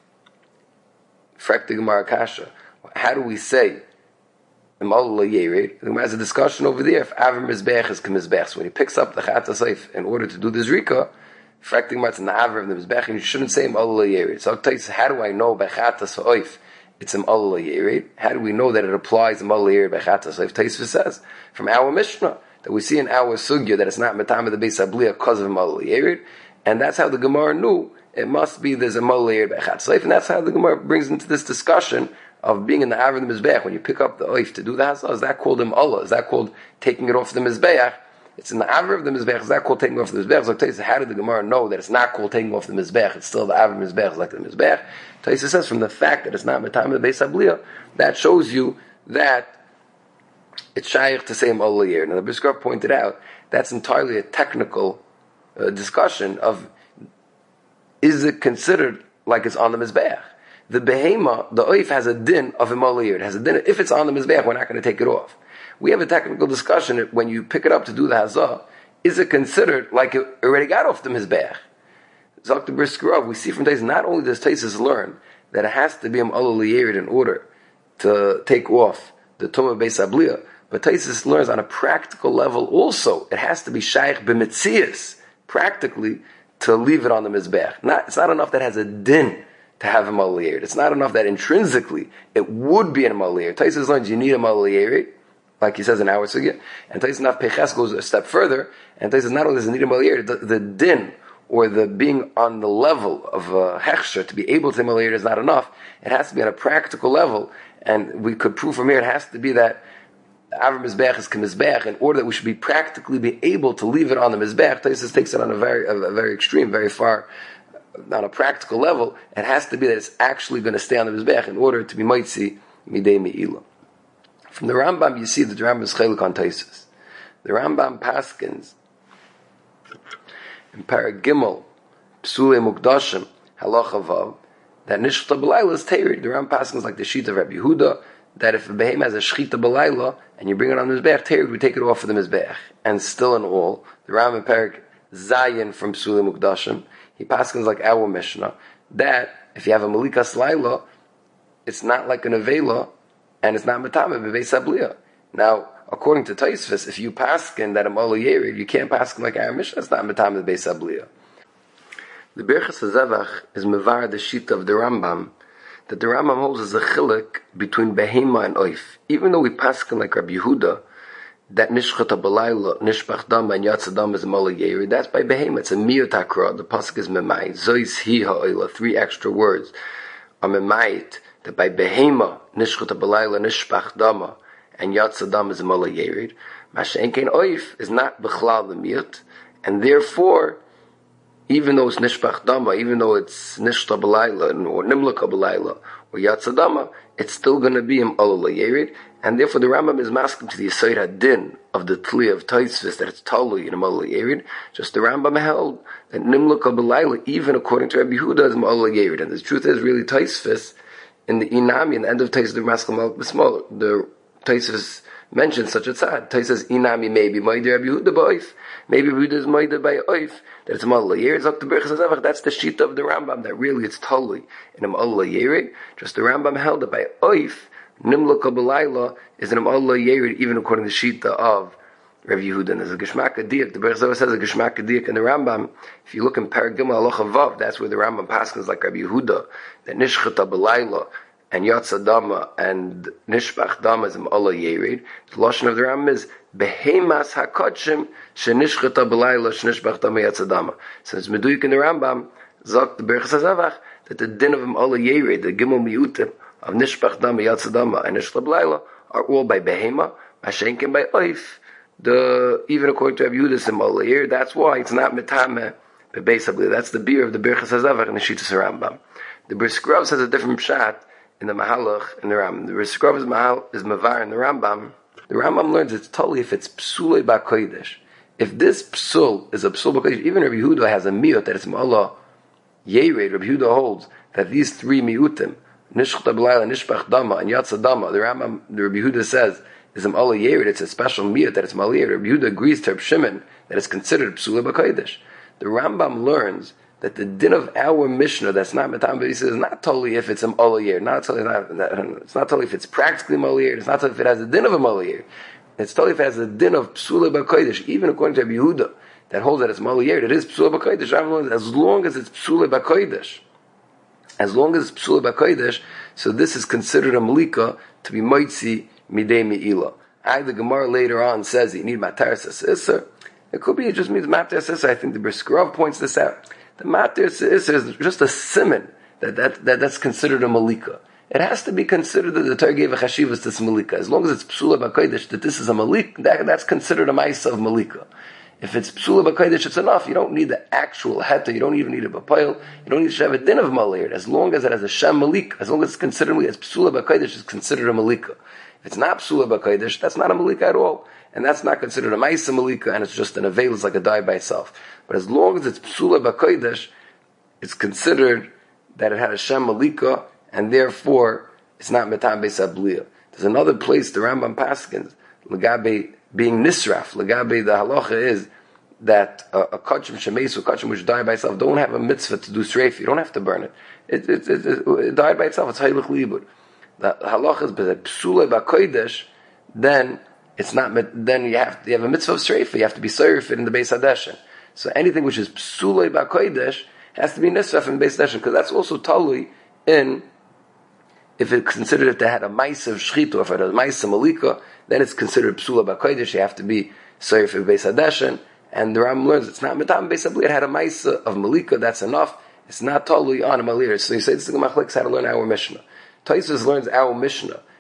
Frek the Gemara Kasha, how do we say Imal Lo Yerid? The Gemara has a discussion over there if Avim Mizbech is K'Mizbech. So when he picks up the Chatas Ha'oif in order to do the Zrika, Frek the Gemara, it's in the Avim of the Mizbech, and you shouldn't say Imal Lo Yerid. So I'll tell you, how do I know by Chatas Ha'oif it's Imal Lo Yerid? How do we know that it applies Imal Lo Yerid by Chatas Ha'oif? Taisva says, from our Mishnah, that we see in our Sugya that it's not Metame the Beis Abliya because of Imal Lo Yerid, and that's how the Gemara knew it must be there's a Mal Lo Yerid by Chatas Ha'oif, and that's how the Gemara brings into this discussion of being in the Avim of the Mizbeach. When you pick up the Oif to do the Haslah, is that called Im Allah? Is that called taking it off the Mizbeach? It's in the Avim of the Mizbeach. Is that called taking off the Mizbeach? So Taisa, how did the Gemara know that it's not called taking off the Mizbeach? It's still the Avim Mizbeach, like the Mizbeach. Taisa says from the fact that it's not Metame the Beis Abliya, that shows you that it's shaykh to say Im Allah Yerid. Now the Brisker pointed out that's entirely a technical discussion of, is it considered like it's on the Mizbeach? The Behema, the Oif has a din of Imal Lo Yerid. It has a din, if it's on the Mizbeach, we're not going to take it off. We have a technical discussion when you pick it up to do the Hazah, is it considered like it already got off the Mizbeach? Zok the Brisker Rav, we see from Taisus, not only does Taisus learn that it has to be Imal Lo Yerid in order to take off the Tumah Beis Abliya, but Taisus learns on a practical level also, it has to be Shaykh b'Metzias, practically, to leave it on the Mizbeach. It's not enough that has a din to have a Mal Lo Yerid. It's not enough that intrinsically it would be a Mal Lo Yerid. Taisus learns you need a Mal Lo Yerid, like he says in our Sugya, and Taisus Naf Peches goes a step further, and Taisus not only does it need a Mal Lo Yerid, the din, or the being on the level of Hechsher, to be able to say Mal Lo Yerid is not enough. It has to be on a practical level, and we could prove from here it has to be that Avar Mizbech is K'Mizbech, in order that we should be practically be able to leave it on the Mizbech. Taisus takes it on a very extreme, very far, on a practical level. It has to be that it's actually going to stay on the Mizbech in order to be Moitzi Midei Me'ilah. From the Rambam, you see that the Rambam is Chelik on Taisus. The Rambam paskins in Parag Gimel, Psulei Mukdashim, Halacha Vav, that Nishchta B'Layla is Teir. The Rambam paskins like the sheet of Rabbi Yehuda, that if a behem has a shchita b'layla and you bring it on the mizbech, teir, we take it off of the mizbech. And still in all, the Rambam Perik Zayin from Psulei Mukdashim, he paskins like our Mishnah, that if you have a malikas layla, it's not like an avela, and it's not matame b'beis abliya. Now, according to Tosfos, if you paskin that a mala yerid, you can't paskin like our Mishnah, it's not matame b'beis abliya. The Birchas HaZevach is mevar the sheet of the Rambam, that the Rambam holds as a chilek between behema and oif. Even though we paskin like Rabbi Yehuda, that nishchata b'layla, nishbach dama, and yatsa dama is a mala yerid, that's by behema. It's a miyot hakra. The pasuk is memai. Zois hi ha'oila. 3 extra words are memait. That by behema, nishchata b'layla, nishbach dama, and yatsa dama is a mala yerid. Mashen kein oif is not b'chlal the miyot, and therefore, even though it's nishbach dama, even though it's nishta b'layla, or nimlaka b'layla, or yatsa dama, it's still going to be im alala yerid, and therefore the Rambam is masking to the Yisayr HaDin of the Tli of Tosfos that it's totally in im alala yerid. Just the Rambam held that nimlaka b'layla, even according to Rabbi Yehuda, is im alala yerid. And the truth is really Tosfos in the Inami, in the end of Tosfos the Maskal Malk B'Smol, the Tosfos mentions such a tzad. Tosfos says Inami maybe Moide Rabbi Yehuda b'oif, maybe Rabbi Yehuda is Moide by oif. That it's Ma'ala Yerid, Zok the Birchas HaZevach, that's the sheet of the Rambam, that really it's totally in a Ma'ala Yerid. Just the Rambam held that by Oif, Nimlaka B'Layla is in a Ma'ala Yerid, even according to the sheet of Rav Yehuda. And there's a Geshmak Adiyak, the Birchas HaZevach says a Geshmak Adiyak in the Rambam. If you look in Parag Gimel Halacha Vav, that's where the Rambam paskins like Rav Yehuda, that Nishchata B'Layla, and Yatsa Dama, and Nishbach Dama is in Ma'ala Yerid. The Lashon of the Rambam is, Behemas HaKodshim Shenishchata B'Layla Shenishbach Dama Yatsa Dama. So it's Meduyik in the Rambam, Zok the Birchas HaZevach, that the din of Ma'ala Yerid, the Gimel Miyutim of Nishbach Dama Yatsa Dama and Nishchata B'Layla are all by Behema, Mashenkin by Oif. Even according to Rabbi Yehuda in Ma'ala Yerid, that's why it's not Metame Bebeis Abliya. That's the beer of the Birchas HaZevach in the Shittas Rambam. The Bris Grav has a different pshat in the Mahalach in the Rambam. The Bris Grav is Mavar in the Rambam. The Rambam learns it's totally if it's psulei b'kodesh. If this psul is a psul b'kodesh, even Rabbi Yehuda has a miyut that it's ma'ala yered. Rabbi Yehuda holds that these 3 miyutim, nishchta b'layla, nishbach dama, and yatsa dama, the Rabbi Yehuda says is a ma'ala yered. It's a special miyut that it's ma'ala yered. Rabbi Yehuda agrees to Reb Shimon that it's considered psulei b'kodesh. The Rambam learns that the din of our Mishnah that's not metam b'yis is not totally if it's a ma'ala yered. It's not totally if it's practically ma'ala yered. It's not totally if it has the din of a ma'ala yered. It's totally if it has the din of psulei b'kodesh. Even according to Rabbi Yehuda, that holds that it's ma'ala yered, it is psulei b'kodesh. As long as it's psulei b'kodesh, so this is considered a malika to be moitzi midei me'ilah. The Gemara later on says you need mataras isser. It could be it just means mataras isser. I think the Bris Grav points this out. The mataras isser is just a siman that's considered a malika. It has to be considered that the Torah gave a chashivas to this malika. As long as it's psula b'kodesh, that this is a malik, that's considered a ma'isa of malika. If it's psula b'kodesh, it's enough. You don't need the actual heta. You don't even need a b'poil. You don't need to have a din of malir. As long as it has a shem malik, as long as it's considered as psula b'kodesh, it's considered a malika. If it's not psula b'kodesh, that's not a malika at all. And that's not considered a ma'isa malika, and it's just an avail, it's like a die by itself. But as long as it's psula b'kodesh, it's considered that it had a shem malika, and therefore it's not metam beis abliya. There's another place the Rambam paskins legabe being nisraf. Legabe the halacha is that a kachim shemesu, kachim which died by itself, don't have a mitzvah to do streif. You don't have to burn it. It died by itself. It's haylich libud. The halacha is that psula b'kodesh, then it's not. Then you have a mitzvah of streif. You have to be serif in the beis hadeshen. So anything which is psula b'kodesh has to be nisraf in the beis hadeshen, because that's also totally in. If it's considered if they had a ma'isa of shchitu, if it had a ma'isa malika, then it's considered psula b'kodesh. You have to be serif in beis hadeshen. And the Ram learns it's not metam beis abliya. It had a ma'isa of malika. That's enough. It's not totally on a malir. So you say this is the machlekes how to learn our Mishnah. Tosfos learns our Mishnah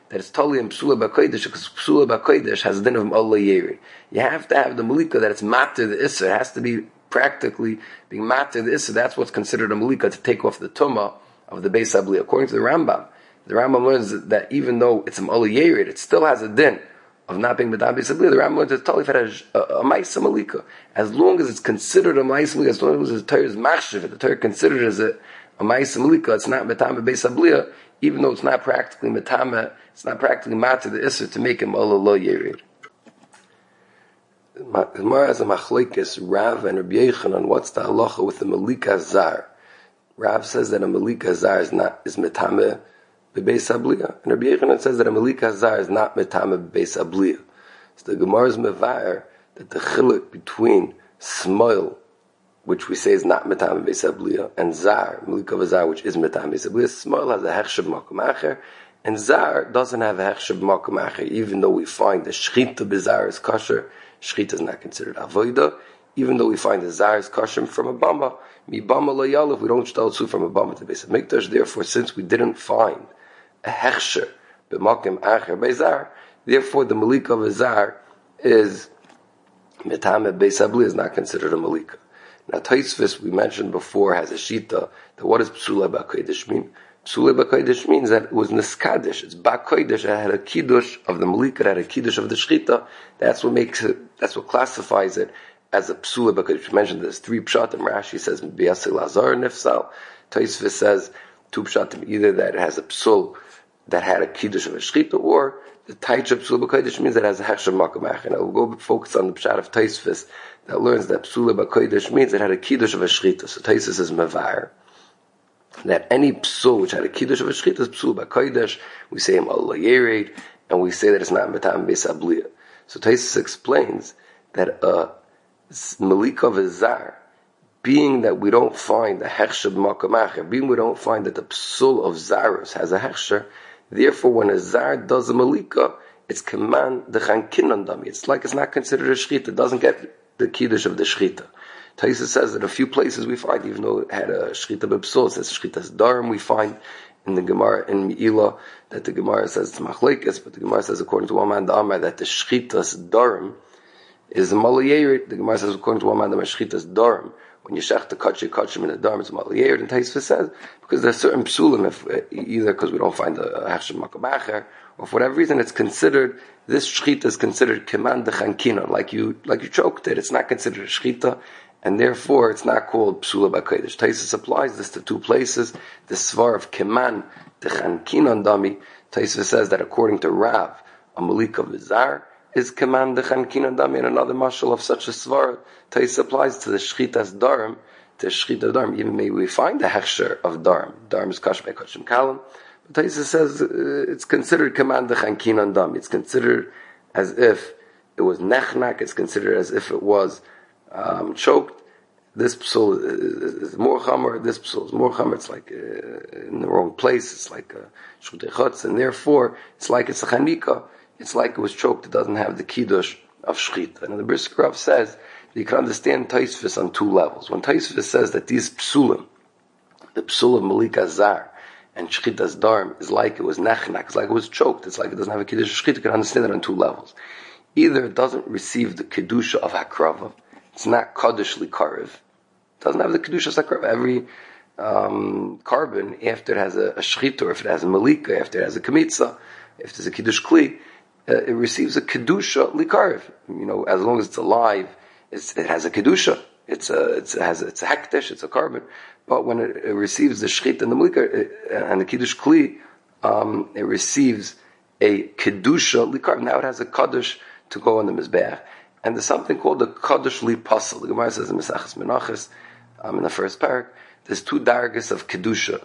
that it's totally in Psula B'Kodesh, because Psula B'Kodesh has a din of Allah Yerid. You have to have the Malika that it's matter the Isser. It has to be practically being matter the Isser. That's what's considered a Malika, to take off the Tumah of the Beis Abli. According to the Rambam learns that even though it's an Allah Yerid, it still has a din of not being Madam Beis Abli. The Rambam learns that totally if it has a Maisa Malika, as long as it's considered a Maisa Malika, as long as the Torah is Machshav, the Torah considered as a Maisa Malika, it's not Madam Beis Abli, even though it's not practically Matama, it's not practically matter the Isser to make him Allah Lo Yerid. Gemara has a machlokes, Rav and Rabbi Yochanan, what's the halacha with the Malika Zar? Rav says that a Malika Zar is Matama Beis Abliya, and Rabbi Yochanan says that a Malika Zar is not Matama Beis Abliya. So the Gemara is mevayer that the chiluk between Smoil, which we say is not Matama Beis Abliya, and Zar, Malika Zar, which is Matama Beis Abliya, Smoil has a hechshav makom acher, and Zar doesn't have a hechshav makom acher, even though we find the shchita bezar is kosher. Shchita is not considered avoida, even though we find the Zar is kosher from a bama. Mi bama lo yalef, we don't shtal tzu from a bama to Beis Hamikdash. Therefore, since we didn't find a hechsher b'makom acher bezar, therefore the malika of a Zar is Matama Beis Abli, is not considered a malika. Now, Tosfos, we mentioned before, has a shita that what does Psula B'Kodesh mean? Psula B'Kodesh means that it was Niskadish. It's B'Kodesh, it had a kiddush of the Malika, it had a kiddush of the Shchita. That's what makes it, that's what classifies it as a Psula B'Kodesh. We mentioned there's 3 pshatim. Rashi says, B'Yasei Lazar Nifsal. Tosfos says, 2 pshatim, either that it has a Psul that had a kiddush of a Shchita, or the Taich of Psula B'Kodesh means that it has a Hechshav Makom Acher. And I will go focus on the pshat of Tosfos that learns that Psula B'Kodesh means it had a kiddush of a Shchita. So Tosfos is mevayer that any psul which had a kiddush of a shchita is psul b'kodesh. We say him Allah Yered, and we say that it's not Matam Beis Abliya. So Tosfos explains that a malika of a Zar, being that we don't find the hechsher b'makom acher, being we don't find that the psul of Zarus has a hechsher, therefore when a Zar does a malika, it's command the chankinon dami. It's like it's not considered a shchita. It doesn't get the kiddush of the shchita. Tosfos says that a few places we find, even though it had a shchita b'psul, it says shchitas darim. We find in the Gemara in Me'ilah that the Gemara says it's machlekes, but the Gemara says according to one man the Amar that the shchitas darim is malayerid. The Gemara says according to one man the shchitas darim, when you shech the kachim in the darim, it's malayerid. And Tosfos says because there's certain psulim, if either because we don't find a hechshav makom acher, or for whatever reason it's considered, this shchita is considered keman de chankinon, like you choked it. It's not considered a shchita, and therefore it's not called Psula B'Kodesh. Tosfos applies this to 2 places. The svar of Keman, the Chankinon Dami, Tosfos says that according to Rav, a Malika of Zar is Keman, the Chankinon Dami, and another mashal of such a svar, Tosfos applies to the Shchitas Darim, even maybe we find the Hechsher of Darim. Darim is Kash Be'Koshim Kalam, but Tosfos says it's considered Keman, the Chankinon Dami. It's considered as if it was Nechnak, it's considered as if it was choked. This psul is more chamer. This psul is more chamer. It's like in the wrong place. It's like shchutei chutz, and therefore it's like it's a chanika. It's like it was choked. It doesn't have the kiddush of shchita. And the Brisker Rav says that you can understand Tosfos on 2 levels. When Tosfos says that these psulim, the psul of Malika Zar and shchitas darim, is like it was nechnak. It's like it was choked. It's like it doesn't have a kiddush of shchita. You can understand it on 2 levels. Either it doesn't receive the kedusha of hakrava. It's not Kaddish Likarev. It doesn't have the Kedusha Sakrav. Every carbon, after it has a shchita, or if it has a malika, after it has a kamitza, if there's a Kiddush Kli, it receives a Kedusha Likarev. As long as it's alive, it has a Kedusha. It's a hektish, it's a carbon. But when it receives the shchita and the malika, and the Kiddush Kli, it receives a Kedusha Likarev. Now it has a Kaddish to go on the Mizbeach. And there's something called the Kaddish Li Pasal. The Gemara says in Mesachas Menachos, in the first parak, there's 2 dargas of Kedusha.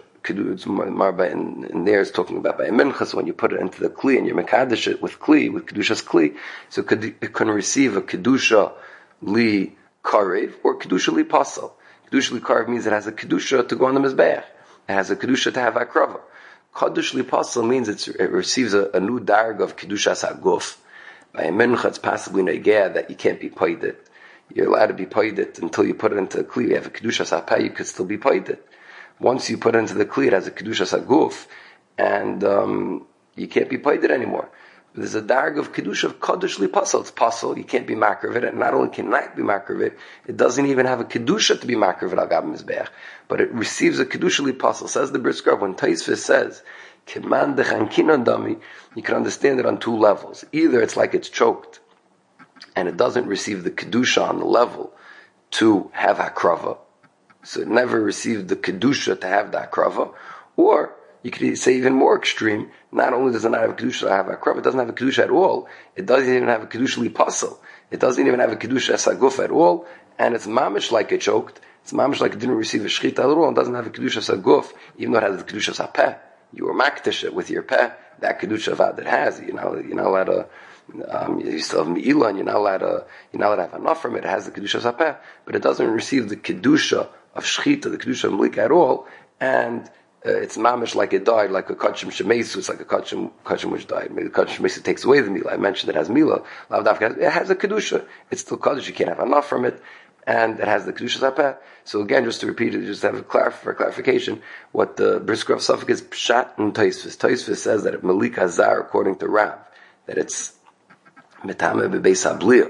In there it's talking about by a mincha, so when you put it into the Kli and you Mekadesh it with Kli, with Kedusha's Kli, so it can receive a Kedusha Li Karev or Kedusha Li Pasal. Kedusha Li Karev means it has a Kedusha to go on the Mizbeach. It has a Kedusha to have Akrava. Kaddish Li Pasal means it receives a new darg of Kedushas HaGuf. By a mincha, it's possibly negea that you can't be paid it. You're allowed to be paid it until you put it into the kli. You have a kedusha sapay, you could still be paid it. Once you put it into the kli, it has a kedusha saguf, and you can't be paid it anymore. There's a darg of kedusha of kodesh li pasal. It's pasal. You can't be makar of it, and not only can not be makar of it doesn't even have a kedusha to be makar of it al gab mizbeach, but it receives a kedusha li pasal. Says the Bris Grov, when Taisvis says keman dechankinan dami, you can understand it on two levels. Either it's like it's choked, and it doesn't receive the kedusha on the level to have hakrava, so it never received the kedusha to have the hakrava, or you could say even more extreme. Not only does it not have a kedusha to have a hakrava, it doesn't have a kedusha at all. It doesn't even have a kedusha li pasal. It doesn't even have a kedusha as aguf at all, and it's mamish like it choked. It's mamish like it didn't receive a shchita at all, and doesn't have a kedusha as aguf, even though it has the kedusha as peh. You were makdish it with your peh. That kedusha avad it has. You're not allowed to. You still have me'ilah, and you're not allowed to have enough from it. It has the kedusha as peh, but it doesn't receive the kedusha of shchita, the kedusha of mlika at all, and it's mamish like it died, like a kachim shemesu. It's like a kachim which died. Maybe the kachim shemesu takes away the milah. I mentioned it has milah. It has a kedusha. It's still kaddish. You can't have enough from it, and it has the kedusha zapeh. So again, just to repeat it, just to have for clarification, what the Bris Grov suffix is pshat and Taisvis. Taisvis says that Malik Hazar, according to Rav, that it's metame bebeis habliyah.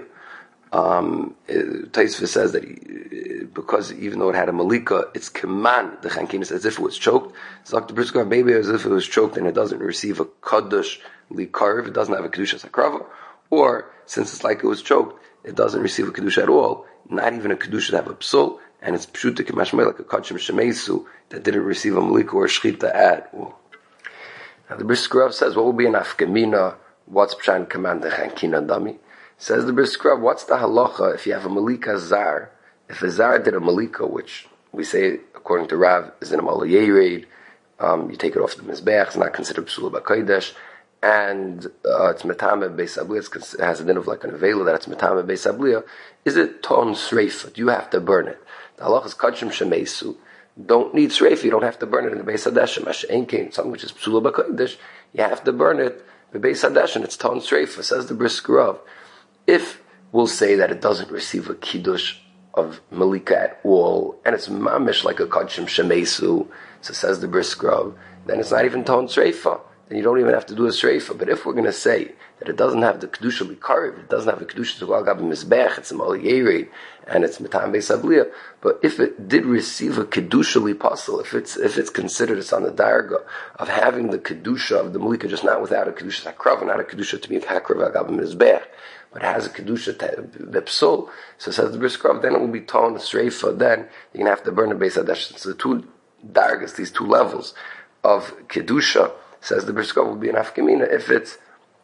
Taisvis says that because even though it had a malika, it's keman the chankinas as if it was choked. Zok the Bris Grov maybe as if it was choked and it doesn't receive a kaddush likarv, it doesn't have a kedusha sakrava, or since it's like it was choked, it doesn't receive a kedusha at all, not even a kedusha to have a psul, and it's pshuta kemashmei like a kachim shemesu that didn't receive a malika or a shchita at all. Now the Bris Grov says, what would be an afkamina? What's pshan keman the chankina dami? Says the Bris Grov, what's the halacha if you have a malika zar? If a zar did a malika, which we say, according to Rav, is in a malayered, you take it off the mizbeach, it's not considered psula b'kodesh, and it's metame beis abliya, it has a din of like an avela that it's metame beis abliya, is it ton sreifa? Do you have to burn it? The halacha is kachim shemesu, don't need sreifa, you don't have to burn it in the beis hadeshem, something which is psula b'kodesh, you have to burn it, the beis hadeshem, it's ton sreifa. Says the Bris Grov, if we'll say that it doesn't receive a kiddush of malika at all, and it's mamish like a kachim shemesu, so says the Bris Grov, then it's not even ton sreifa. Then you don't even have to do a sreifa. But if we're going to say that it doesn't have the kedusha likarv, it doesn't have the kedusha to go agab mizbech, it's a malayered, and it's metam beis habliyah. But if it did receive a kedusha lipasel, if it's considered, it's on the darga of having the kedusha of the malika, just not without a kedusha hakrav, not a kedusha to be hakrav agab mizbech, but it has a kedusha bepsul. So says the Bris Grov, then it will be ton sreifa. Then you're going to have to burn the beis hadesh. So the two dargas, these two levels of kedusha, says the Bris Grov, will be an afkamina if it's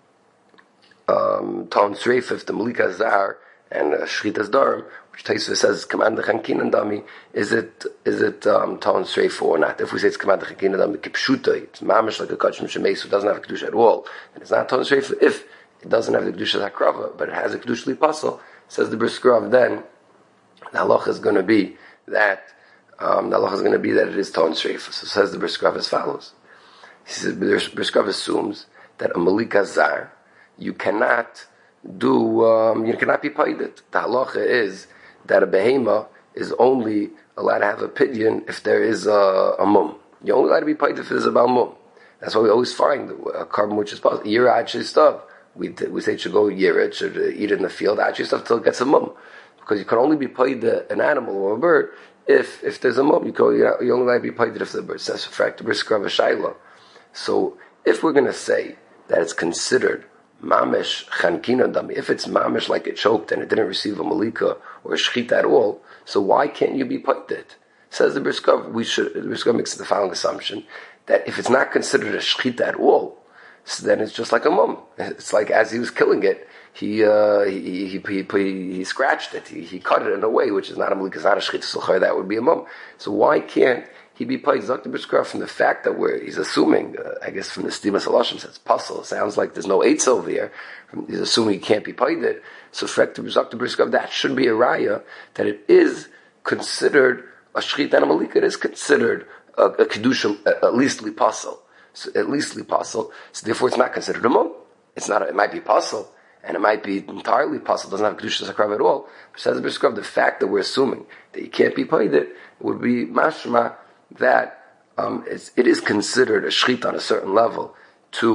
ton sreifa, if the malika zar and shchitas darim, which Taisva says command the chankin and dami, is it ton sreifa or not? If we say it's command the chankin and dami kipshuta, it's mamish like a kachim shemesu, doesn't have a kedusha at all, and it's not ton sreifa if it doesn't have the kedusha hakrava, but it has a kedusha lipasel. Says the Bris Grov, then the halacha is going to be that it is ton sreifa. So says the Bris Grov as follows. He says, Bris Grov assumes that a malika zar, you cannot be paid it. The halacha is that a behema is only allowed to have a pidyon if there is a mum. You're only allowed to be paid if there's a bal mum. That's why we always find a carbon which is possible. Yira actually stuff. We say it should go yira, it should eat it in the field, actually stuff till it gets a mum. Because you can only be paid an animal or a bird if there's a mum. You only allowed to be paid if the bird. Says for fact the Bris Grov shayla. So if we're going to say that it's considered mamish chankina dami, if it's mamish like it choked and it didn't receive a malika or a shchita at all, so why can't you be paid it? Says the Bris Grov, the Bris Grov makes the following assumption that if it's not considered a shchita at all, so then it's just like a mum. It's like as he was killing it, he scratched it, he cut it in a way which is not a malika, it's not a shchita, so that would be a mum. So why can't he be paid Dr. Bris Grov from the fact that he's assuming, I guess from the Stimas Halashim says puzzle, sounds like there's no eitz over here. He's assuming he can't be paid it. So for Dr. Bris Grov, that should be a raya that it is considered a shchita and a malika. It is considered a kedusha, at least lipasul. So at least lipasul. So therefore, it's not considered a mum. It's not. It might be pasul, and it might be entirely pasul. Doesn't have kedusha sakrav at all. But says the Bris Grov, the fact that we're assuming that you can't be paid it would be mashma that it is considered a shchita on a certain level to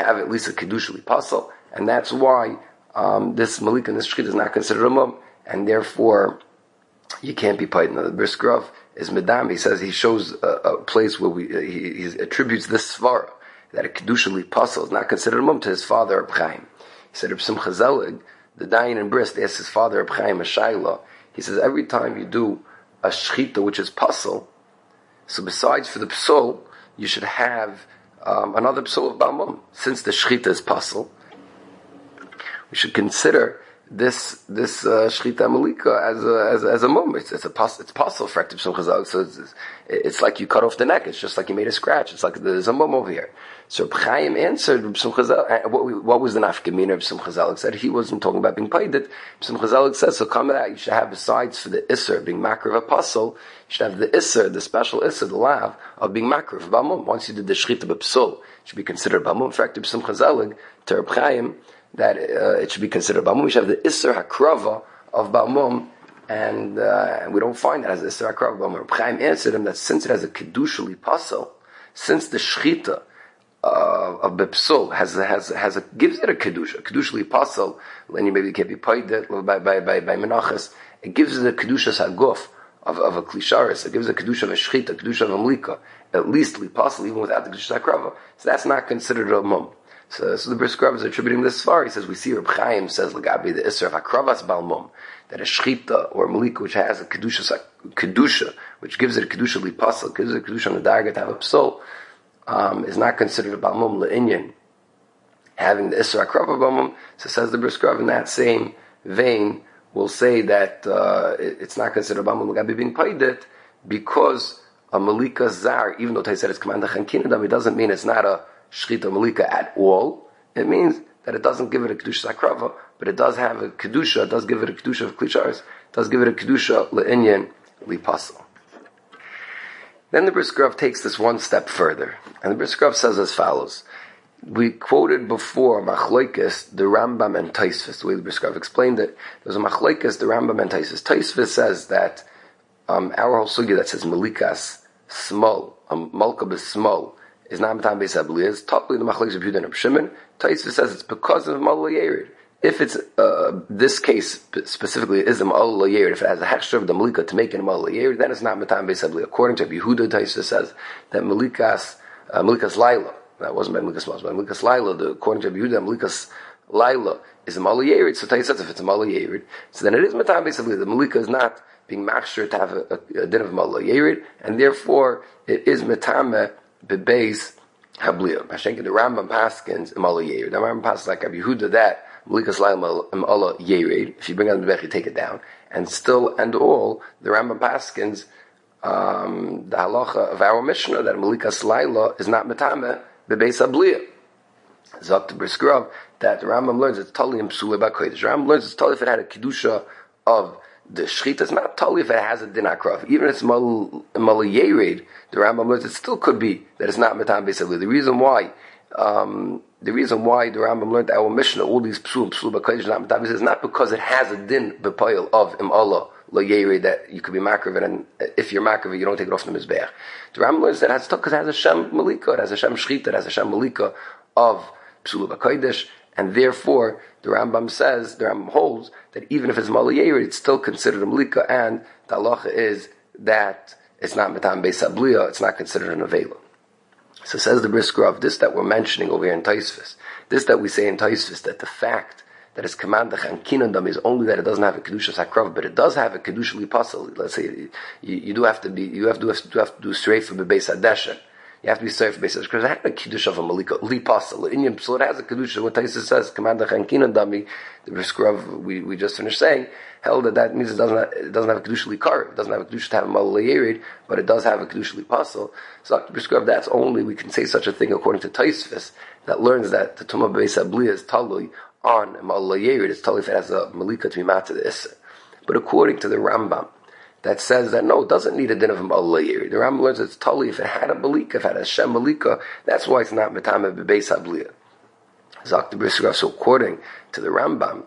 have at least a Kedushali Pasal, and that's why this Malika and this Shechita is not considered a mum, and therefore you can't be paid. Now the Brisker Rav is Medam. He says he shows a place where he attributes this svara that a Kedushali Pasal is not considered a mum to his father Reb Chaim. He said Reb Simcha Zelig, the Dayan in Bris, asked his father Reb Chaim a Shaila. He says every time you do a Shechita which is Pasal, so besides for the Psul, you should have another Psul of Balmum. Since the Shechita is Pasal, we should consider this Shechita Malika as a mum. It's Pasal for Aktiv Shum Chazal. So it's like you cut off the neck. It's just like you made a scratch. It's like there's a mum over here. So Reb Chaim answered Reb Shum Chazal. What was the nafkamina of Shum Chazal? Said he wasn't talking about being paid. Shum Chazal says so. Come out. You should have besides for the Isser being makar of a Pasal, you should have the Isser, the special Isser, the lav of being makar of Balmum. Once you did the Shechita b'Psul, it should be considered Balmum. For Aktiv Shum Chazal to Reb Chaim that it should be considered Balmum. We should have the Isser Hakrava of Balmum, and we don't find that as Isser Hakrava of Balmum. Reb Chaim answered him that since it has a Kedushali Pasal, since the Shechita of Bepsul gives it a Kedushali Pasal, and you maybe can't be paid by Menachas, it gives it a Kedushas Haguf of a Klisharis, it gives a Kedusha of a Shechita, Kedusha of a Mlika, at least Li Pasal, even without the Kedushas Hakrava. So that's not considered a mum. So the Brisker Rav is attributing this far. He says, we see Reb Chaim says, Lagabi, the Isser of Akravas Balmum, that a Shechita or Malika which has a Kedusha, which gives it a Kedusha Li Pasal, gives it a Kedusha on the Darga to have a Psul, is not considered a Balmum Le'inyan, having the Isser Akrava Balmum. So says the Brisker Rav in that same vein, will say that it's not considered Balmum Lagabi being paid it, because a Malika Zar, even though they said it's Commander Chankinadam, it doesn't mean it's not a Shechita Malika at all. It means that it doesn't give it a Kedusha Sakrava, but it does have a Kedusha, it does give it a Kedusha of Klisharis, it does give it a Kedusha Le'inyan Li Pasal. Then the Brisker Rav takes this one step further, and the Brisker Rav says as follows. We quoted before Machloikis, the Rambam and Taisvis, the way the Brisker Rav explained it. There's a Machloikis, the Rambam and Taisvis. Taisvis says that our whole sugya that says Malikas Smol, Malka B'Smol, is not Matam Beis Abliya, is totally the Machlokes of Yehuda and Reb Shimon. Taisvis says it's because of Malul Yerid. If it's this case specifically is a Malul Yerid, if it has a hechsher of the Malika to make it a Malul Yerid, then it's not Matam Beis Abliya. According to Yehuda, Taisvis says that Malikas Laila, that wasn't by Malikas Laila, but Malikas Laila, according to Yehuda, Malikas Laila is a Malul Yerid. So Taisvis says if it's a Malul Yerid, so then it is Matam Beis Abliya. The Malika is not being machsher to have a din of Malul Yerid, and therefore it is Matam Bebeis Habliya. Mashenka the Rambam Paskins Imala Yerid. The Rambam Paskins like Rabbi Yehuda that Malikas Laila Imala Yerid. If you bring on the Bech, you take it down. And still and all, the Rambam Paskins the halacha of our Mishnah that Malikas Laila is not Metame Bebeis Habliya. Zok to Brisker Rav that the Rambam learns it's totally in Psule Bakodesh. The Rambam learns it's totally if it had a Kedusha of the Shechita, is not totally if it has a din akrav. Even if it's Mal Yered, the Rambam learns it still could be that it's not Matam Beis Abliya. The reason why the Rambam learned our Mishnah, all these Psul B'Kodesh, not Matam Beis Abliya, is not because it has a din b'poil of Im'Allah Lo Yered that you could be makrav, and if you're makrav, you don't take it off the Mizbeach. The Rambam learns that it has because it has a Shem Malika, it has a Shem Shechita, it has a Shem Malika of Psul B'Kodesh. And therefore, the Rambam holds that even if it's Malul Yerid, it's still considered a Malika, and the halacha is that it's not Matam Beis Abliya, it's not considered an Avela. So says the Brisker Rav, this that we're mentioning over here in Taisvis, this that we say in Taisvis, that the fact that it's Kamandach and Kinandam is only that it doesn't have a Kedusha Sakrav, but it does have a Kedusha Li Pasal. Let's say, you have to do straight for the Beis Hadeshen. You have to be sorry for basis because it had a kiddush of a malika li pasal in so it has a kiddush. What Taisa says, Commander Chankin Dami, the Brisker Rav we just finished saying, held that means it doesn't have a kiddush li kar, it doesn't have a kiddush to have a malul yerid, but it does have a kiddush li pasal. So the Brisker Rav, that's only we can say such a thing according to Taisvis that learns that the Tumah Beis Abliya is talui on a malul yerid. It's talui if it has a malika to be matzah the issa. But according to the Rambam, that says that no, it doesn't need a din of a Malul Yerid. The Rambam learns it's totally if it had a Malika, if it had a Shem Malika, that's why it's not Metame Bebeis Habliya. Zok the Brisker Rav, so according to the Rambam,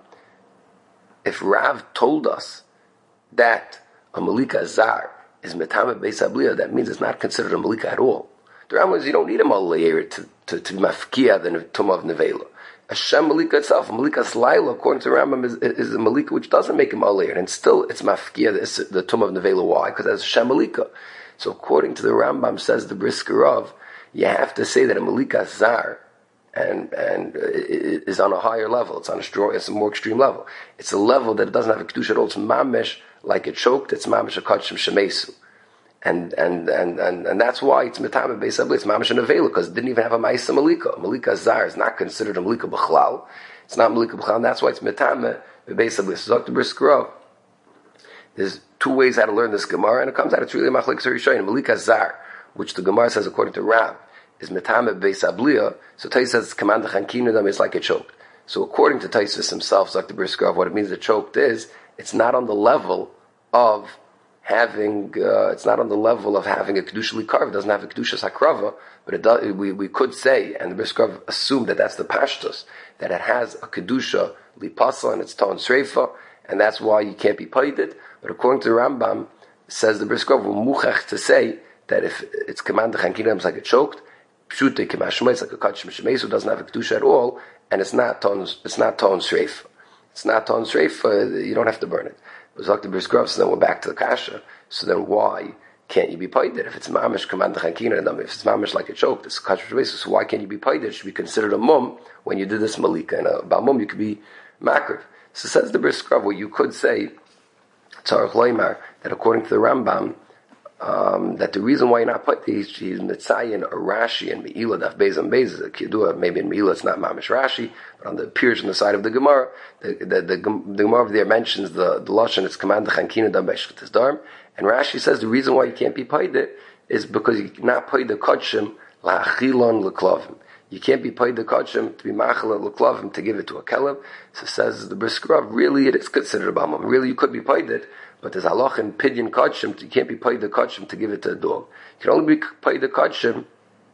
if Rav told us that a Malika Zar is Metame Bebeis Habliya, that means it's not considered a Malika at all. The Rambam says you don't need a Malul Yerid to be mafkia than a tumah of nevela. Hashem malika itself, malikas laila, according to Rambam, is a malika which doesn't make him alir, and still it's mafkia, the tumah of nevela. Why? Because that's Hashem malika. So according to the Rambam, says the Brisker of, you have to say that a malika zar and it is on a higher level. It's on it's a more extreme level. It's a level that it doesn't have a kedusha at all. It's mamish like it choked. It's mamish a kachim shemesu. And that's why it's metame beis abli. It's mamish an avela because it didn't even have a ma'isa malika. Malika zar is not considered a malika b'chlal. It's not malika b'chlal, and that's why it's metame beis abli. So Dr. Brisker, there's two ways how to learn this Gemara, and it comes out it's really machlekes rishonim. Malika zar, which the Gemara says according to Rav, is metame beis abliya. So Tais says command the chankinudam is like it choked. So according to Taisus himself, Dr. Brisker, what it means it choked is it's not on the level of having it's not on the level of having a kedusha likarv. It doesn't have a kedusha sakrava, but it does. We could say, and the Brisker assumed that that's the pashtus, that it has a kedusha lipasa and it's ton sreifa, and that's why you can't be paided. But according to the Rambam, says the Brisker, muchach to say that if it's command the chankinudam is like it choked, pshute kimashma, it's like a kachim shemesu, doesn't have a kedusha at all, and it's not ton sreifa. It's not ton sreifa. You don't have to burn it. It was the Brisker, so then we're back to the kasha. So then why can't you be paid if it's mamish command the chankinudam? If it's mamish like it choked, it's kachim shemesu. So why can't you be paid? It should be considered a mum when you did this malika, and a mum you could be makriv. So says the Brisker, what you could say, tzarich loymar, that according to the Rambam, that the reason why you're not put these, she's Mitzayin or Rashi and Me'ilah, Daf Beis and Beis, a Kidua, maybe in Me'ilah it's not Mamish Rashi, but on the appears on the side of the Gemara, the Gemara over there mentions the Lashon, it's command the Chankinudam B'Shchitas Darm, and Rashi says the reason why you can't be paid it is because you cannot pay the Kodshim La'achilon L'Klavim. You can't be paid the Kodshim to be Machal L'Klavim to give it to a Keleb. So says the Brisker, really it is considered a Bamam. Really you could be paid it, but there's halach in pidyon kodshim. You can't be paid the kodshim to give it to a dog. You can only be paid the kodshim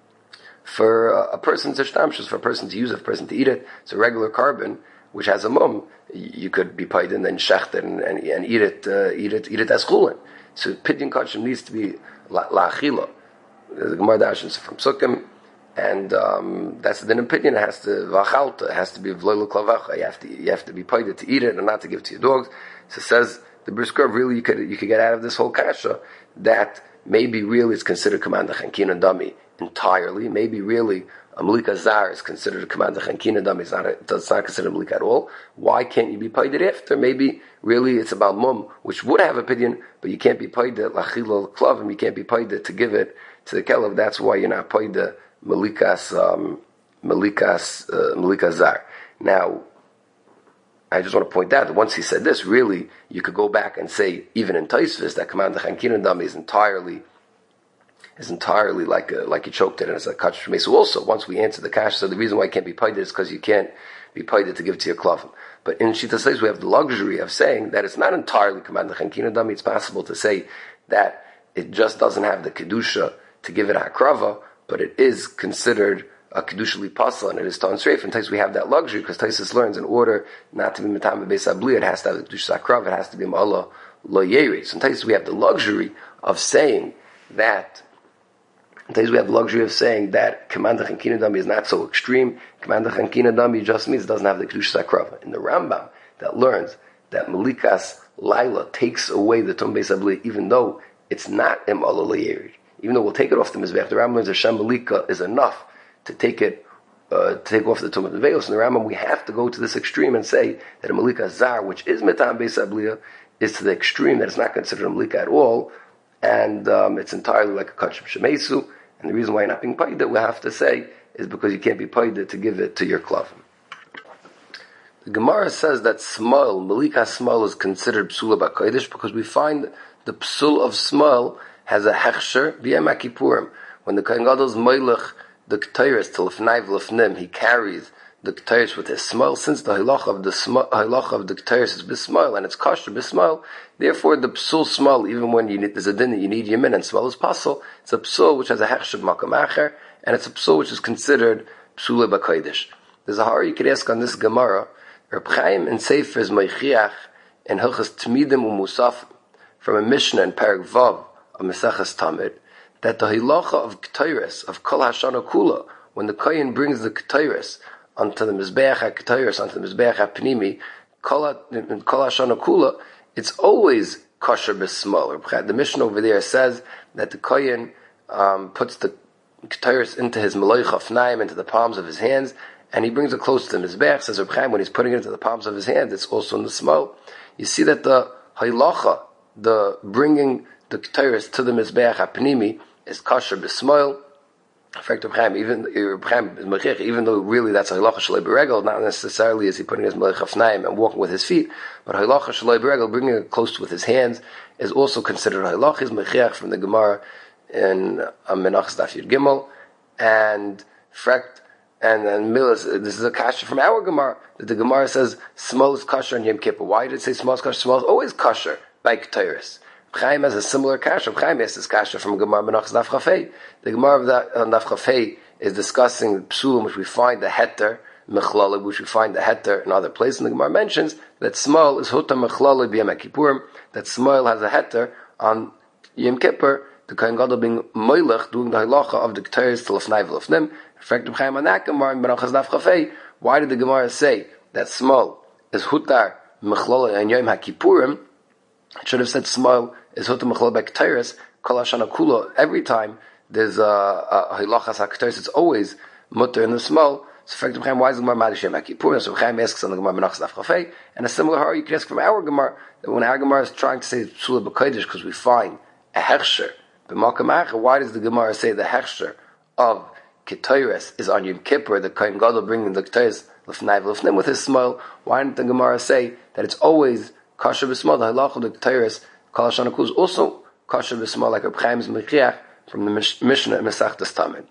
for a person's ishtamshus, for a person to use it, for a person to eat it. It's a regular carbon which has a mum. You could be paid and then shecht it and eat it as chulin. So pidyon kodshim needs to be la'achila. The Gemara dashes from Sukkim, and that's the din of pidyon. It has to v'achalta. It has to be v'loy l'klavacha. You have to be paid to eat it and not to give it to your dogs. So it says the Brisker, really you could get out of this whole kasha that maybe really it's considered command the chankinudam entirely. Maybe really a malika zar is considered a command the chankinudam. It's not considered a malika at all. Why can't you be paid it after? Maybe really it's about mum, which would have opinion, but you can't be paid it lachila klavim. You can't be paid it to give it to the kelev. That's why you're not paid the malika zar. Now, I just want to point out that once he said this, really, you could go back and say, even in Taisvis, that command the chankinudam is entirely like you choked it, and it's a kach shmei. So also, once we answer the kash, so the reason why you can't be paid is because you can't be paid to give it to your klavim. But in Shita says we have the luxury of saying that it's not entirely command the chankinudam. It's possible to say that it just doesn't have the kedusha to give it hakrava, but it is considered a kedusha lipasa, and it is ton streif. And Taisus we have that luxury because Taisus learns in order not to be metame beis abli, it has to have the kedusha sakrav, it has to be ma'ala lo yeri. So in Taisus we have the luxury of saying that. In Taisus we have the luxury of saying that command the chankinudam is not so extreme. Command the chankinudam just means it doesn't have the kedusha sakrav. In the Rambam that learns that malikas laila takes away the tum beis abli, even though it's not ma'ala lo yeri. Even though we'll take it off the mizbech, the Rambam learns that Hashem malika is enough to take it, take off the tumah of the veils. In the Rambam, we have to go to this extreme and say that a malika zar, which is metam beis abliya, is to the extreme that it's not considered a malika at all, and it's entirely like a kachim shemesu. And the reason why you're not being paid that we have to say is because you can't be paid to give it to your klavim. The Gemara says that small, malika small, is considered psula b'kodesh because we find the psul of small has a hechsher b'yom kippurim. When the Kohen Gadol's moilech the Ketores to Lefnai V'Lefnim, he carries the Ketores with his smile, since the Halach of the Ketores is Bismile, and it's kosher Bismile, therefore the Psul smile, even when there's a din that you need Yemin and smile is possible, it's a Psul which has a Hechshav Makam Acher, and it's a Psul which is considered Psule B'Kodesh. There's a hara you could ask on this Gemara, Reb Chaim in Sefer's Meichiach, in Hilchas Tmidim U'Musaf, from a Mishnah in Perek Vav, of Mesachas Tamid, that the hilacha of Ketores, of Kol Hashana Kula, when the Kohen brings the Ketores onto the Mizbeach HaKetores, onto the Mizbeach HaPnimi, Kol HaShana Kula, it's always kosher b'smol. The Mishnah over there says that the Kohen puts the Ketores into his Meloich Afnaim, into the palms of his hands, and he brings it close to the Mizbeach. Says Reb Chaim, when he's putting it into the palms of his hands, it's also in the small. You see that the Hailacha, the bringing the Ketores to the Mizbeach HaPnimi, is kosher b'smol. In fact, Reb Chaim, even though really that's Hailacha Shalei B'Regel, not necessarily is he putting his Meloich Afnaim and walking with his feet, but Hailacha Shalei B'Regel, bringing it close with his hands, is also considered Hailacha. Is Mechiach from the Gemara in Menachos Daf Yud Gimel, and Milas. This is a kasha from our Gemara that the Gemara says small is kosher on Yom Kippur. Why did it say small is kosher? Small is always kosher by Ketores. Chaim has a similar kasha. Chaim has this kasha from Gemara Menachos Daf Chafei. The Gemara of that Daf Chafei is discussing psulim, which we find the heter mechlala, which we find the heter in other places. And the Gemara mentions that small is huta mechlala b'Yom Kippurim. That small has a heter on Yom Kippur. The Kohen Gadol being moilech, doing the halacha of the Ketores to lefnai v'lefnim. Effective Chaim on that Gemara in Menachos Daf Chafei. Why did the Gemara say that small is hutar mechlala and Yom HaKippurim? It should have said small is hutar mechlala by Ketores kol hashana kula. Every time there's a halachas HaKetores, it's always mutter in the small. So effective Chaim, why is the Gemara madish Yom HaKippurim? So Chaim asks on the Gemara Menachos Daf Chafei, and a similar hara you can ask from our Gemara that when our Gemara is trying to say psula b'kodesh because we find a hechsher. Why does the Gemara say the hechsher of Ketores is on Yom Kippur, the Kohen Gadol bringing the Ketores l'fnai v'l'fnim with his smile? Why didn't the Gemara say that it's always kosher b'smal? The halach of the Ketores, Kol HaShana Kula, is also kosher b'smal, like Reb Chaim's Mechiach from the Mishnah in Masechtas Tamid.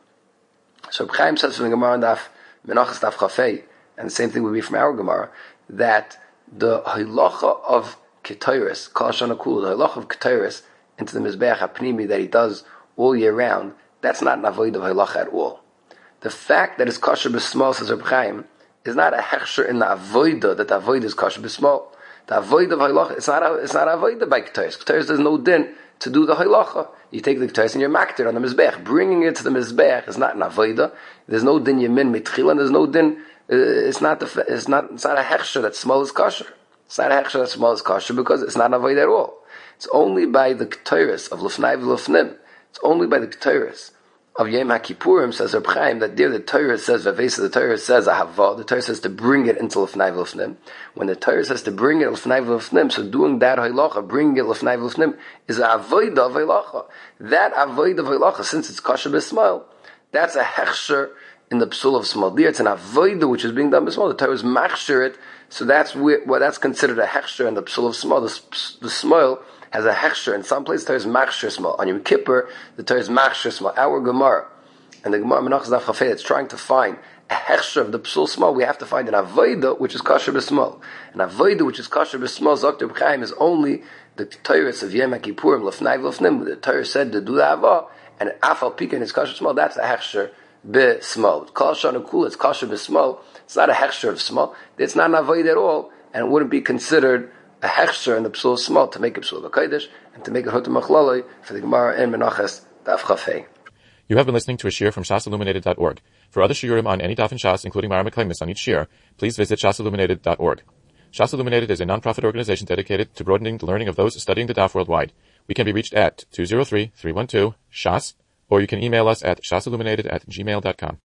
So Reb Chaim says from the Gemara in Menachos Daf Chafei, and the same thing would be from our Gemara, that the halacha of Ketores, Kol HaShana Kula, the halacha of Ketores into the Mizbeach HaPnimi that he does all year round, that's not an avoid of halacha at all. The fact that it's kosher b'smal, says Reb Chaim, is not a hechsher in the avoida that the avoid is kosher b'smal. The avoid of halacha, it's not avoida by Ketores. Ketores there's no din to do the halacha. You take the Ketores and you're maktir on the Mizbeach. Bringing it to the Mizbeach is not an avoida. There's no din yamin mitchila, and there's no din. It's not a hechsher that small is kosher. It's not a hechsher that small is kosher because it's not an avoid at all. It's only by the Ketores of Lefnai v'Lefnim. It's only by the Ketores of Yom HaKippurim, says Reb Chaim, that there the Torah says, the Torah says ahava, the Torah says to bring it into Lefnai v'Lefnim. When the Torah says to bring it Lefnai v'Lefnim, so doing that halacha, bringing it Lefnai v'Lefnim, is a avodah of halacha. That avodah of halacha, since it's kosher b'smal, that's a hechsher in the psul of small. There it's an avodah which is being done b'smal. The Torah is machsher it, so that's that's considered a hechsher in the psul of small. The small has a hechsher. In some places, the Torah is machsher small. On Yom Kippur, the Torah is machsher small. Our Gemara, and the Gemara Menachos Daf Chafei, that's trying to find a hechsher of the psul small, we have to find an avodah which is kosher b'smal. An avodah which is kosher b'smal, Zok Reb Chaim, is only the Torah of Yom HaKippurim, Lefnai v'Lefnim. The Torah said to do the avah, and afal pikin is kosher small. That's a hechsher b'smal. Kol HaShana Kula, it's kosher b'smal. It's not a hechsher of small. It's not an avodah at all, and it wouldn't be considered a hechsher in the psul small to make it psul b'kodesh and to make it hutam machloloi for the Gemara in Menachos Daf Chafei. You have been listening to a shiur from shasilluminated.org. For other shiurim on any daf in Shas, including Mara Meklemis on each shiur, please visit shasilluminated.org. Shas Illuminated is a non-profit organization dedicated to broadening the learning of those studying the daf worldwide. We can be reached at 203-312-SHAS, or you can email us at shasilluminated@gmail.com.